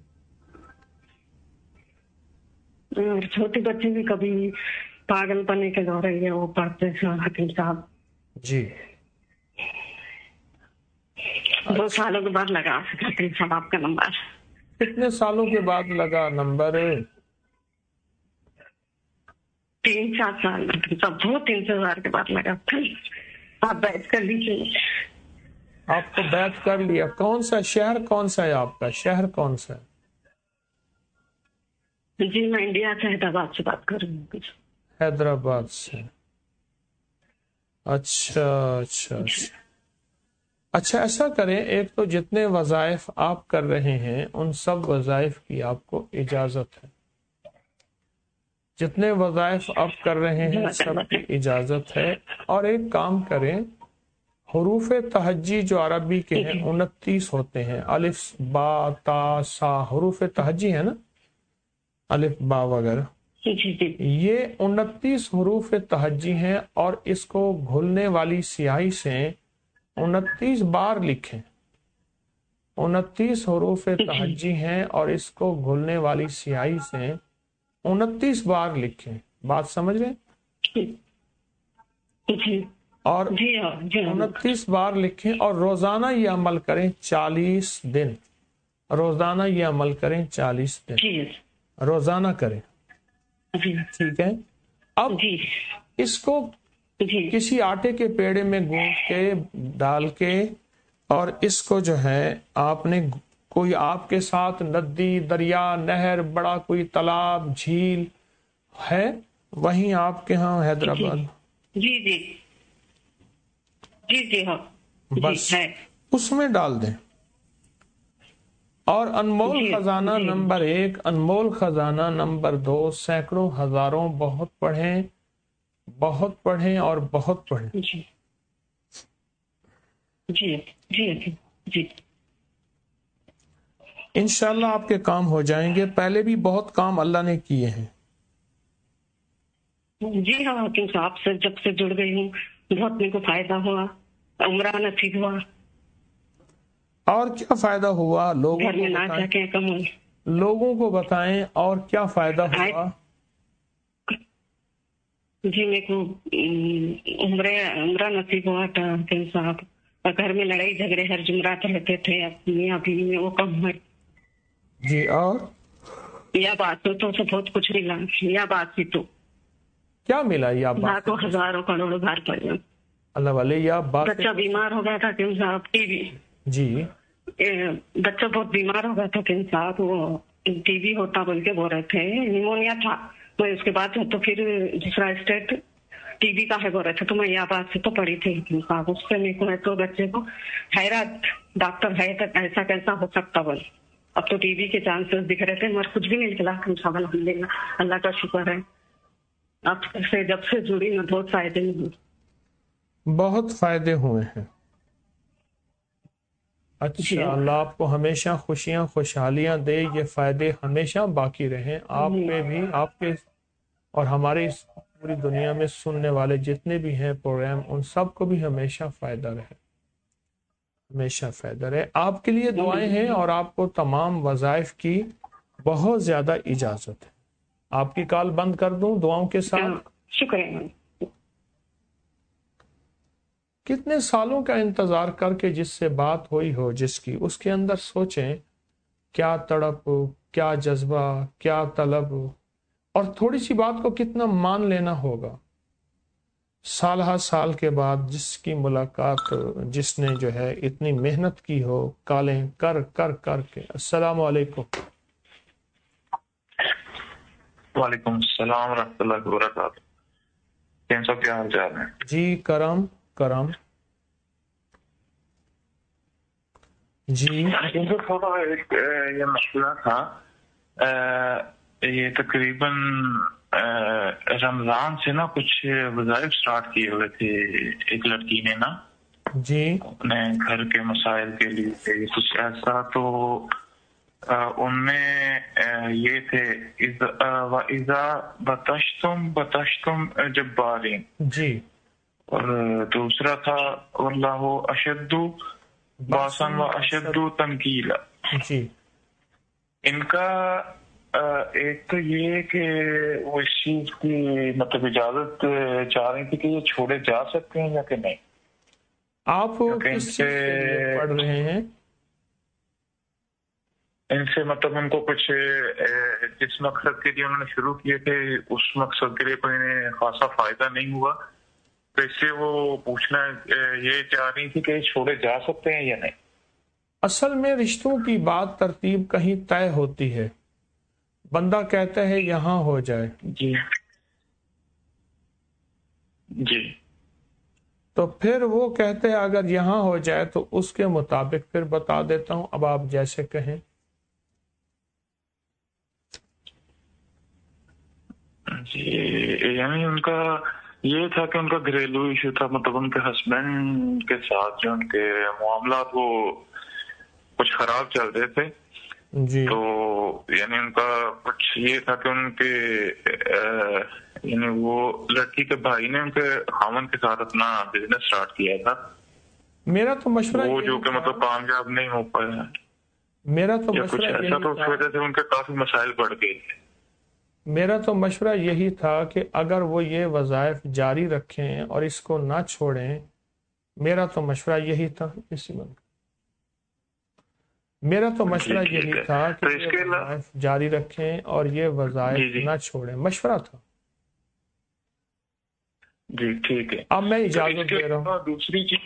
چھوٹی بچی بھی کبھی پاگل پنے کے دور رہی ہے, وہ پڑھتے ہیں حکیم صاحب. جی دو سالوں کے بعد لگا حکیم صاحب آپ کا نمبر. کتنے سالوں کے بعد لگا نمبر؟ تین چار سال بہت تین سو ہزار کے بعد لگا. آپ بیعت کر لیجیے. آپ کو بیعت کر لیا. کون سا شہر, کون سا ہے آپ کا شہر, کون سا ہے؟ جی میں انڈیا سے حیدرآباد سے بات کر رہی ہوں. حیدرآباد سے. اچھا اچھا اچھا اچھا ایسا کریں, ایک تو جتنے وظائف آپ کر رہے ہیں ان سب وظائف کی آپ کو اجازت ہے. جتنے وظائف آپ کر رہے ہیں سب کی اجازت ہے. اور ایک کام کریں, حروف تہجی جو عربی کے ہیں انتیس ہوتے ہیں, الف با تا سا, حروف تہجی ہے نا, الف با وغیرہ, یہ انتیس حروف تہجی ہیں. اور اس کو گھلنے والی سیاہی سے انتیس بار لکھیں. انتیس حروف تہجی ہیں اور اس کو گھلنے والی سیاہی سے انتیس بار لکھیں. بات سمجھ رہے؟ اور انتیس بار لکھیں اور روزانہ یہ عمل کریں چالیس دن. روزانہ یہ عمل کریں چالیس دن جی روزانہ کریں. جی ٹھیک ہے. اب جی اس کو جی کسی آٹے کے پیڑے میں گونج کے ڈال کے اور اس کو جو ہے آپ نے کوئی آپ کے ساتھ ندی دریا نہر بڑا کوئی تالاب جھیل ہے وہیں آپ کے ہاں حیدرآباد جی جی جی جی ہاں بس اس میں ڈال دیں. اور انمول خزانہ نمبر ایک انمول خزانہ نمبر دو سینکڑوں ہزاروں بہت پڑھیں بہت پڑھیں اور بہت پڑھیں. جی جی جی جی انشاءاللہ آپ کے کام ہو جائیں گے. پہلے بھی بہت کام اللہ نے کیے ہیں. جی ہاں کیونکہ آپ سے جب سے جڑ گئی ہوں بہت میرے کو فائدہ ہوا عمرہ نصیب ہوا. اور کیا فائدہ ہوا لوگوں گھر میں کو نہ جا کے کم ہو لوگوں کو بتائیں اور کیا فائدہ ہوا. جی میرے کو عمرے عمرہ نصیب ہوا تھا صاحب اور گھر میں لڑائی جھگڑے ہر جمعرات رہتے تھے اپنی ابھی میں وہ کم ہوئے. جی اور یا بات تو بہت کچھ ملا یا بات ہی تو کیا ملا یا بات لاکھوں ہزاروں کروڑوں گھر پڑے اللہ والے یا بات بچہ بیمار ہو گیا تھا کہ صاحب ٹی وی جی بچہ بہت بیمار ہو گیا تھا کہ صاحب وہ ٹی وی ہوتا بول کے بول رہے تھے نیمونیا تھا. میں اس کے بعد تو پھر دوسرا اسٹیٹ ٹی وی کا ہے بول رہے تھے تو میں یہ بات سے تو پڑھی تھی صاحب اس سے میرے کو ہے تو بچے کو حیرت ڈاکٹر ہے تو ایسا کیسا ہو سکتا بول. اب تو ٹی وی کے چانسز دکھ رہے تھے مگر کچھ بھی نہیں نکلا صاحب الحمدللہ اللہ کا شکر ہے. اب سے جب سے جڑی میں بہت فائدے ہوئے بہت فائدے ہوئے ہیں. اچھا اللہ آپ کو ہمیشہ خوشیاں خوشحالیاں دے. یہ فائدے ہمیشہ باقی رہیں آپ پہ بھی آپ کے اور ہمارے اس پوری دنیا میں سننے والے جتنے بھی ہیں پروگرام ان سب کو بھی ہمیشہ فائدہ رہے ہمیشہ فائدہ رہے. آپ کے لیے دعائیں ہیں اور آپ کو تمام وظائف کی بہت زیادہ اجازت ہے. آپ کی کال بند کر دوں دعاؤں کے ساتھ. شکریہ. کتنے سالوں کا انتظار کر کے جس سے بات ہوئی ہو جس کی اس کے اندر سوچیں کیا تڑپ کیا جذبہ کیا طلب اور تھوڑی سی بات کو کتنا مان لینا ہوگا. سال ہر سال کے بعد جس کی ملاقات جس نے جو ہے اتنی محنت کی ہو کالیں کر کر کر کے. السلام علیکم. وعلیکم السلام ورحمۃ اللہ وبرکاتہ. کین صاحب کیا حال چال ہے؟ جی کرم کرم. جی تھوڑا ایک یہ مسئلہ تھا. یہ تقریباً رمضان سے نا کچھ وظائف سٹارٹ کیے ہوئے تھے ایک لڑکی نے نا جی اپنے گھر کے مسائل کے لیے کچھ ایسا. تو ان میں یہ تھے وَإِذَا بَطَشْتُمْ بَطَشْتُمْ جَبَّارِينَ جی اور دوسرا تھا وَاللَّهُ أَشَدُّ بَأْسًا وَأَشَدُّ تَنْكِيلًا. جی ان کا ایک تو یہ کہ وہ اس چیز کی مطلب اجازت چاہ رہی تھی کہ یہ چھوڑے جا سکتے ہیں یا کہ نہیں. آپ کس چیز سے پڑھ رہے ہیں؟ ان سے مطلب ان کو کچھ جس مقصد کے لیے انہوں نے شروع کیے تھے اس مقصد کے لیے کوئی انہیں خاصا فائدہ نہیں ہوا تو اس سے وہ پوچھنا یہ چاہ رہی تھی کہ چھوڑے جا سکتے ہیں یا نہیں. اصل میں رشتوں کی بات ترتیب کہیں طے ہوتی ہے. بندہ کہتا ہے یہاں ہو جائے جی جی تو پھر وہ کہتے ہیں اگر یہاں ہو جائے تو اس کے مطابق پھر بتا دیتا ہوں. اب آپ جیسے کہیں. جی یعنی ان کا یہ تھا کہ ان کا گھریلو ایشو تھا مطلب ان کے ہسبینڈ کے ساتھ جو ان کے معاملات وہ کچھ خراب چل رہے تھے. جی تو یعنی ان کا کچھ یہ تھا کہ ان کے یعنی وہ لڑکی کے بھائی نے ان کے خاوند کے ساتھ اپنا بزنس سٹارٹ کیا تھا. میرا تو مشورہ وہ جو کہ مطلب کامیاب نہیں ہو پایا. میرا تو کچھ ایسا تو اس وجہ سے ان کے کافی مسائل بڑھ گئے. میرا تو مشورہ یہی تھا کہ اگر وہ یہ وظائف جاری رکھیں اور اس کو نہ چھوڑیں. میرا تو مشورہ یہی تھا. اسی من मेरा तो मशवरा यही था कि ये वज़ाइफ जारी रखें और ये वज़ाइफ ना छोड़ें, मशवरा था जी। ठीक है, अब मैं इजाजत दे रहा हूँ। दूसरी चीज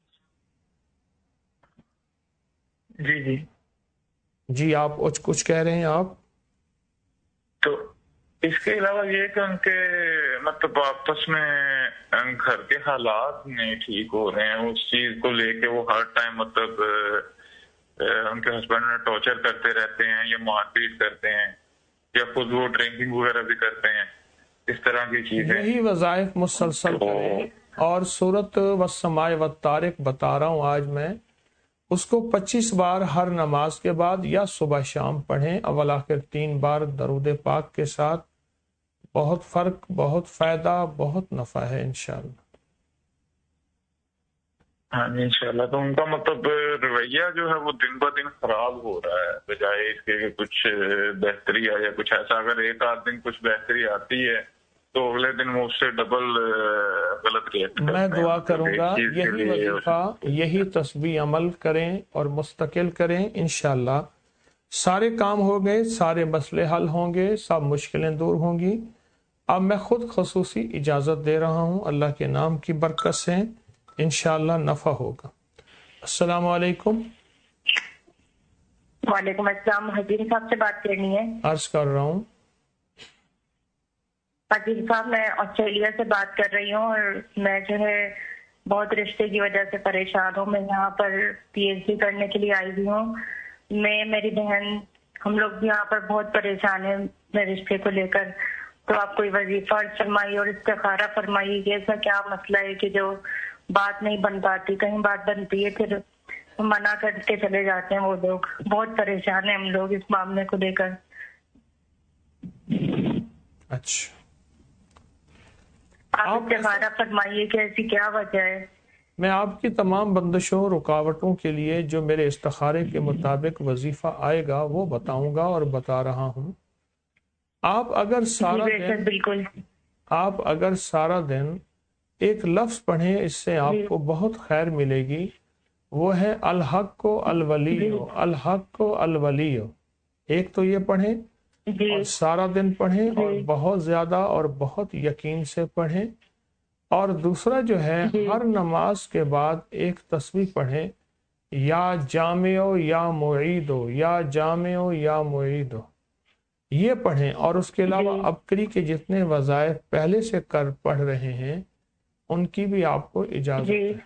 जी जी जी आप कुछ कुछ कह रहे हैं आप? तो इसके अलावा ये कि उनके मतलब आपस में घर के हालात नहीं ठीक हो रहे हैं, उस चीज को लेके वो हर टाइम मतलब उनके हस्बैंड ने टॉर्चर करते रहते हैं या मारपीट करते हैं या खुद वो ड्रिंकिंग वगैरह भी करते हैं, इस तरह की चीजें। यही वज़ाइफ मुसलसल तो... करें और सूरत वस्समाए वत्तारिक बता रहा हूँ आज मैं, उसको पच्चीस बार हर नमाज के बाद या सुबह शाम पढ़ें, अव्वल आखिर तीन बार दरूद पाक के साथ। बहुत फर्क, बहुत फायदा, बहुत नफा है इंशाल्लाह। हाँ जी इंशाल्लाह। तो उनका मतलब रवैया जो है वो दिन ब दिन खराब हो रहा है, बजाय इसके कि कुछ बेहतरी आए या कुछ ऐसा। अगर एक आध दिन कुछ बेहतरी आती है तो अगले दिन वो उससे डबल गलत रिएक्ट करते हैं। मैं दुआ करूंगा यही वजीफा, यही तस्बीह अमल करें और मुस्तकिल करें, इंशाल्लाह सारे काम हो गए, सारे मसले हल होंगे, सब मुश्किलें दूर होंगी। अब मैं खुद खसूसी इजाज़त दे रहा हूँ, अल्लाह के नाम की बरकत से इंशाअल्लाह नफ़ा होगा। अस्सलाम वालेकुम। वालेकुम अस्सलाम। हजीर साहब से बात करनी है। अर्ज कर रहा हूँ। हजीर साहब मैं ऑस्ट्रेलिया से बात कर रही हूँ और मैं जो है बहुत रिश्ते की वजह से परेशान हूँ। मैं यहाँ पर पीएचडी करने के लिए आई हुई हूँ। मैं, मेरी बहन, हम लोग यहाँ पर बहुत परेशान हैं मेरे रिश्ते को लेकर। तो आप कोई वजीफा फरमाइए और इस्तिखारा फरमाइए कि ऐसा क्या मसला है कि जो बात नहीं बन पाती, कहीं बात बनती है फिर मना करके चले जाते हैं वो लोग। बहुत परेशान है हम लोग इस मामले को लेकर। अच्छा, आप इस्तिखारा फरमाइए कि ऐसी क्या वजह है। मैं आपकी तमाम बंदिशों रुकावटों के लिए जो मेरे इस्तिखारे के मुताबिक वजीफा आएगा वो बताऊंगा और बता रहा हूँ। आप अगर सारा दिन बिल्कुल आप अगर सारा दिन एक लफ्ज पढ़ें, इससे आपको बहुत खैर मिलेगी। वो है अल हक को अल वलियो, अल हक को अल वलियो। एक तो ये पढ़ें और सारा दिन पढ़ें और बहुत ज्यादा और बहुत यकीन से पढ़ें। और दूसरा जो है हर नमाज के बाद एक तस्बीह पढ़ें, या जामियो या मुईदो, या जामियो या मुईदो, ये पढ़ें। और उसके अलावा अबकरी के जितने वज़ाइफ पहले से कर पढ़ रहे हैं उनकी भी आपको इजाजत है।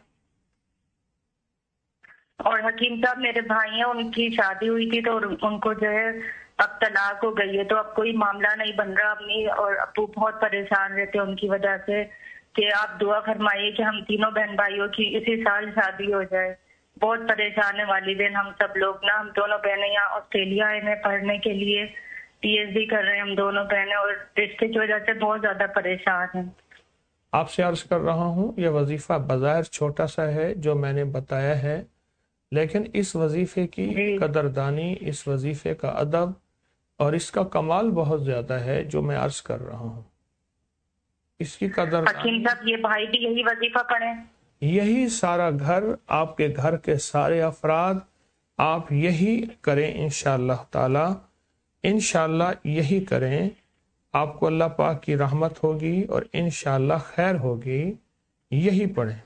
और हकीम साहब मेरे भाई हैं, उनकी शादी हुई थी तो उनको जो है अब तलाक हो गई है, तो अब कोई मामला नहीं बन रहा। अम्मी और अब्बू बहुत परेशान रहते हैं उनकी वजह से कि आप दुआ फरमाइए कि हम तीनों बहन भाइयों की इसी साल शादी हो जाए। बहुत परेशान है वालिदैन हम सब लोग ना। हम दोनों बहनें यहाँ ऑस्ट्रेलिया आए हैं पढ़ने के लिए, पीएचडी कर रहे हैं हम दोनों बहनें, और रिश्ते की वजह से बहुत ज्यादा परेशान हैं। आपसे अर्ज कर रहा हूँ, यह वजीफा बज़ाहिर छोटा सा है जो मैंने बताया है, लेकिन इस वजीफे की कदरदानी, इस वजीफे का अदब और इसका कमाल बहुत ज्यादा है जो मैं अर्ज कर रहा हूँ। इसकी कदर हकीम साहब ये भाई भी यही वजीफा पढ़े, यही सारा घर, आपके घर के सारे अफराद आप यही करें इंशाअल्लाह ताला। इंशाअल्लाह यही करें, आपको अल्लाह पाक की रहमत होगी और इंशाअल्लाह खैर होगी। यही पढ़ें।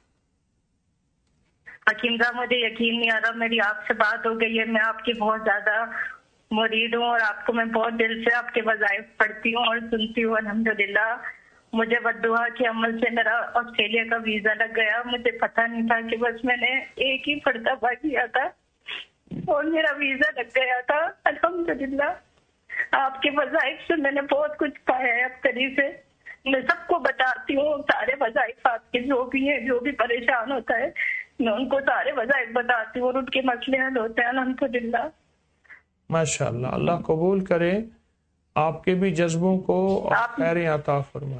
हकीम साहब मुझे यकीन नहीं आ रहा, मेरी आपसे बात हो गई है, मैं आपकी बहुत ज्यादा मुरीद हूँ और आपको मैं बहुत दिल से आपके वज़ाइफ पढ़ती हूँ और सुनती हूँ अल्हम्दुलिल्लाह। मुझे बद्दुआ के अमल से मेरा ऑस्ट्रेलिया का वीजा लग गया। मुझे पता नहीं था कि बस मैंने एक ही फर्दफा किया था और मेरा वीजा लग गया था। अल्हम्दुलिल्लाह आपके वज़ाइफ से मैंने बहुत कुछ पाया है। अब करीब से मैं सबको बताती हूँ सारे वज़ाइफ आपके, जो भी है जो भी परेशान होता है मैं उनको सारे वज़ाइफ बताती हूँ और उनके मसले हल होते हैं अल्हम्दुलिल्लाह। माशाअल्लाह, अल्लाह कबूल करे आपके भी जज्बों को और खैर अता फरमाए।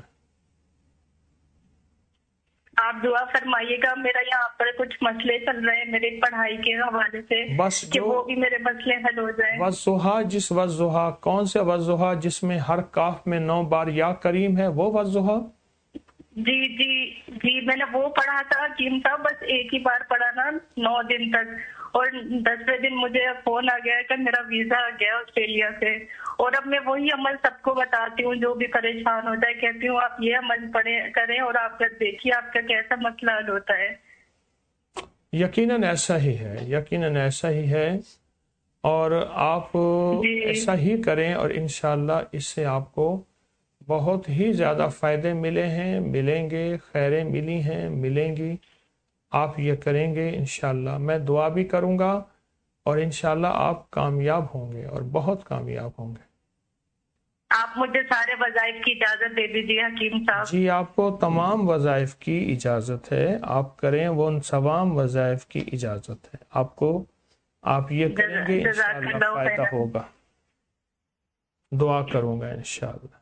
आप दुआ फरमाइएगा, मेरा यहाँ पर कुछ मसले चल रहे हैं मेरे पढ़ाई के हवाले से, बस कि वो भी मेरे मसले हल हो जाए। वज़्ज़ुहा, जिस वज़्ज़ुहा, कौन से वज़्ज़ुहा जिसमें हर काफ में नौ बार या करीम है, वो वज़्ज़ुहा? जी जी जी मैंने वो पढ़ा था हकीम साहब, बस एक ही बार पढ़ा ना नौ दिन तक, اور دسویں دن مجھے فون آ گیا کہ میرا ویزا آ گیا آسٹریلیا سے، اور اب میں وہی عمل سب کو بتاتی ہوں، جو بھی پریشان ہوتا ہے کہتی ہوں آپ یہ عمل پڑھیں کریں اور آپ کا دیکھیے آپ کا کیسا مسئلہ حل ہوتا ہے۔ یقیناً ایسا ہی ہے، یقیناً ایسا ہی ہے، اور آپ ایسا ہی کریں اور انشاءاللہ اس سے آپ کو بہت ہی زیادہ فائدے ملے ہیں، ملیں گے، خیریں ملی ہیں، ملیں گی۔ آپ یہ کریں گے انشاءاللہ، میں دعا بھی کروں گا اور انشاءاللہ آپ کامیاب ہوں گے اور بہت کامیاب ہوں گے۔ آپ مجھے سارے وظائف کی اجازت دے دیجیے حکیم صاحب۔ جی آپ کو تمام وظائف کی اجازت ہے، آپ کریں، وہ ان تمام وظائف کی اجازت ہے آپ کو، آپ یہ کریں گے انشاءاللہ فائدہ ہوگا۔ دعا کروں گا انشاءاللہ۔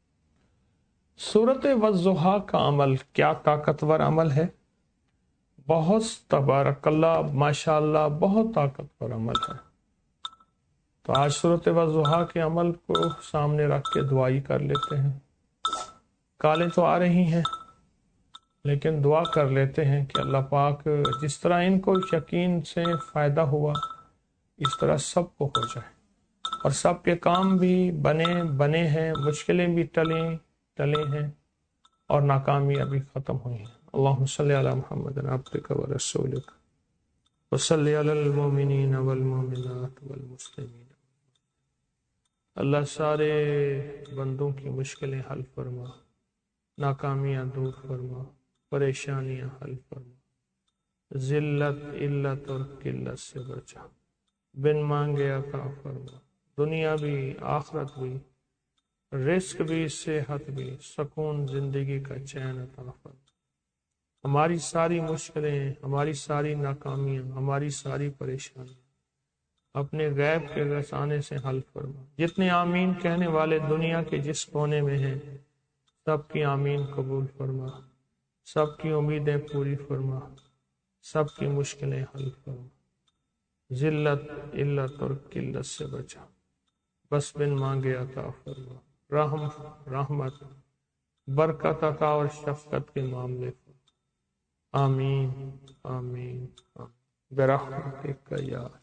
سورۃ والضحیٰ کا عمل کیا طاقتور عمل ہے، بہت تبارک اللہ، ماشاءاللہ بہت طاقتور عمل ہے۔ تو آج سورۃ والضحیٰ کے عمل کو سامنے رکھ کے دعائی کر لیتے ہیں۔ کالیں تو آ رہی ہیں لیکن دعا کر لیتے ہیں کہ اللہ پاک جس طرح ان کو یقین سے فائدہ ہوا اس طرح سب کو ہو جائے، اور سب کے کام بھی بنے بنے ہیں، مشکلیں بھی ٹلیں ٹلے ہیں، اور ناکامیاں بھی ختم ہوئی ہیں۔ اللہم صلی علی محمد عبدک و رسولک وصلی علی المؤمنین والمؤمنات والمسلمین۔ اللہ سارے بندوں کی مشکلیں حل فرما، ناکامیاں دور فرما، پریشانیاں حل فرما، ذلت علت اور قلت سے بچا، بن مانگے عطا فرما، دنیا بھی آخرت بھی، رزق بھی، صحت بھی، سکون زندگی کا چین عطا فرما۔ ہماری ساری مشکلیں، ہماری ساری ناکامیاں، ہماری ساری پریشانیاں اپنے غیب کے رسانے سے حل فرما۔ جتنے آمین کہنے والے دنیا کے جس کونے میں ہیں سب کی آمین قبول فرما، سب کی امیدیں پوری فرما، سب کی مشکلیں حل فرما، ذلت علت اور قلت سے بچا، بس بن مانگے عطا فرما، رحم رحمت برکت عطا اور شفقت کے معاملے فرما۔ آمین آمین آمین برحمتک یا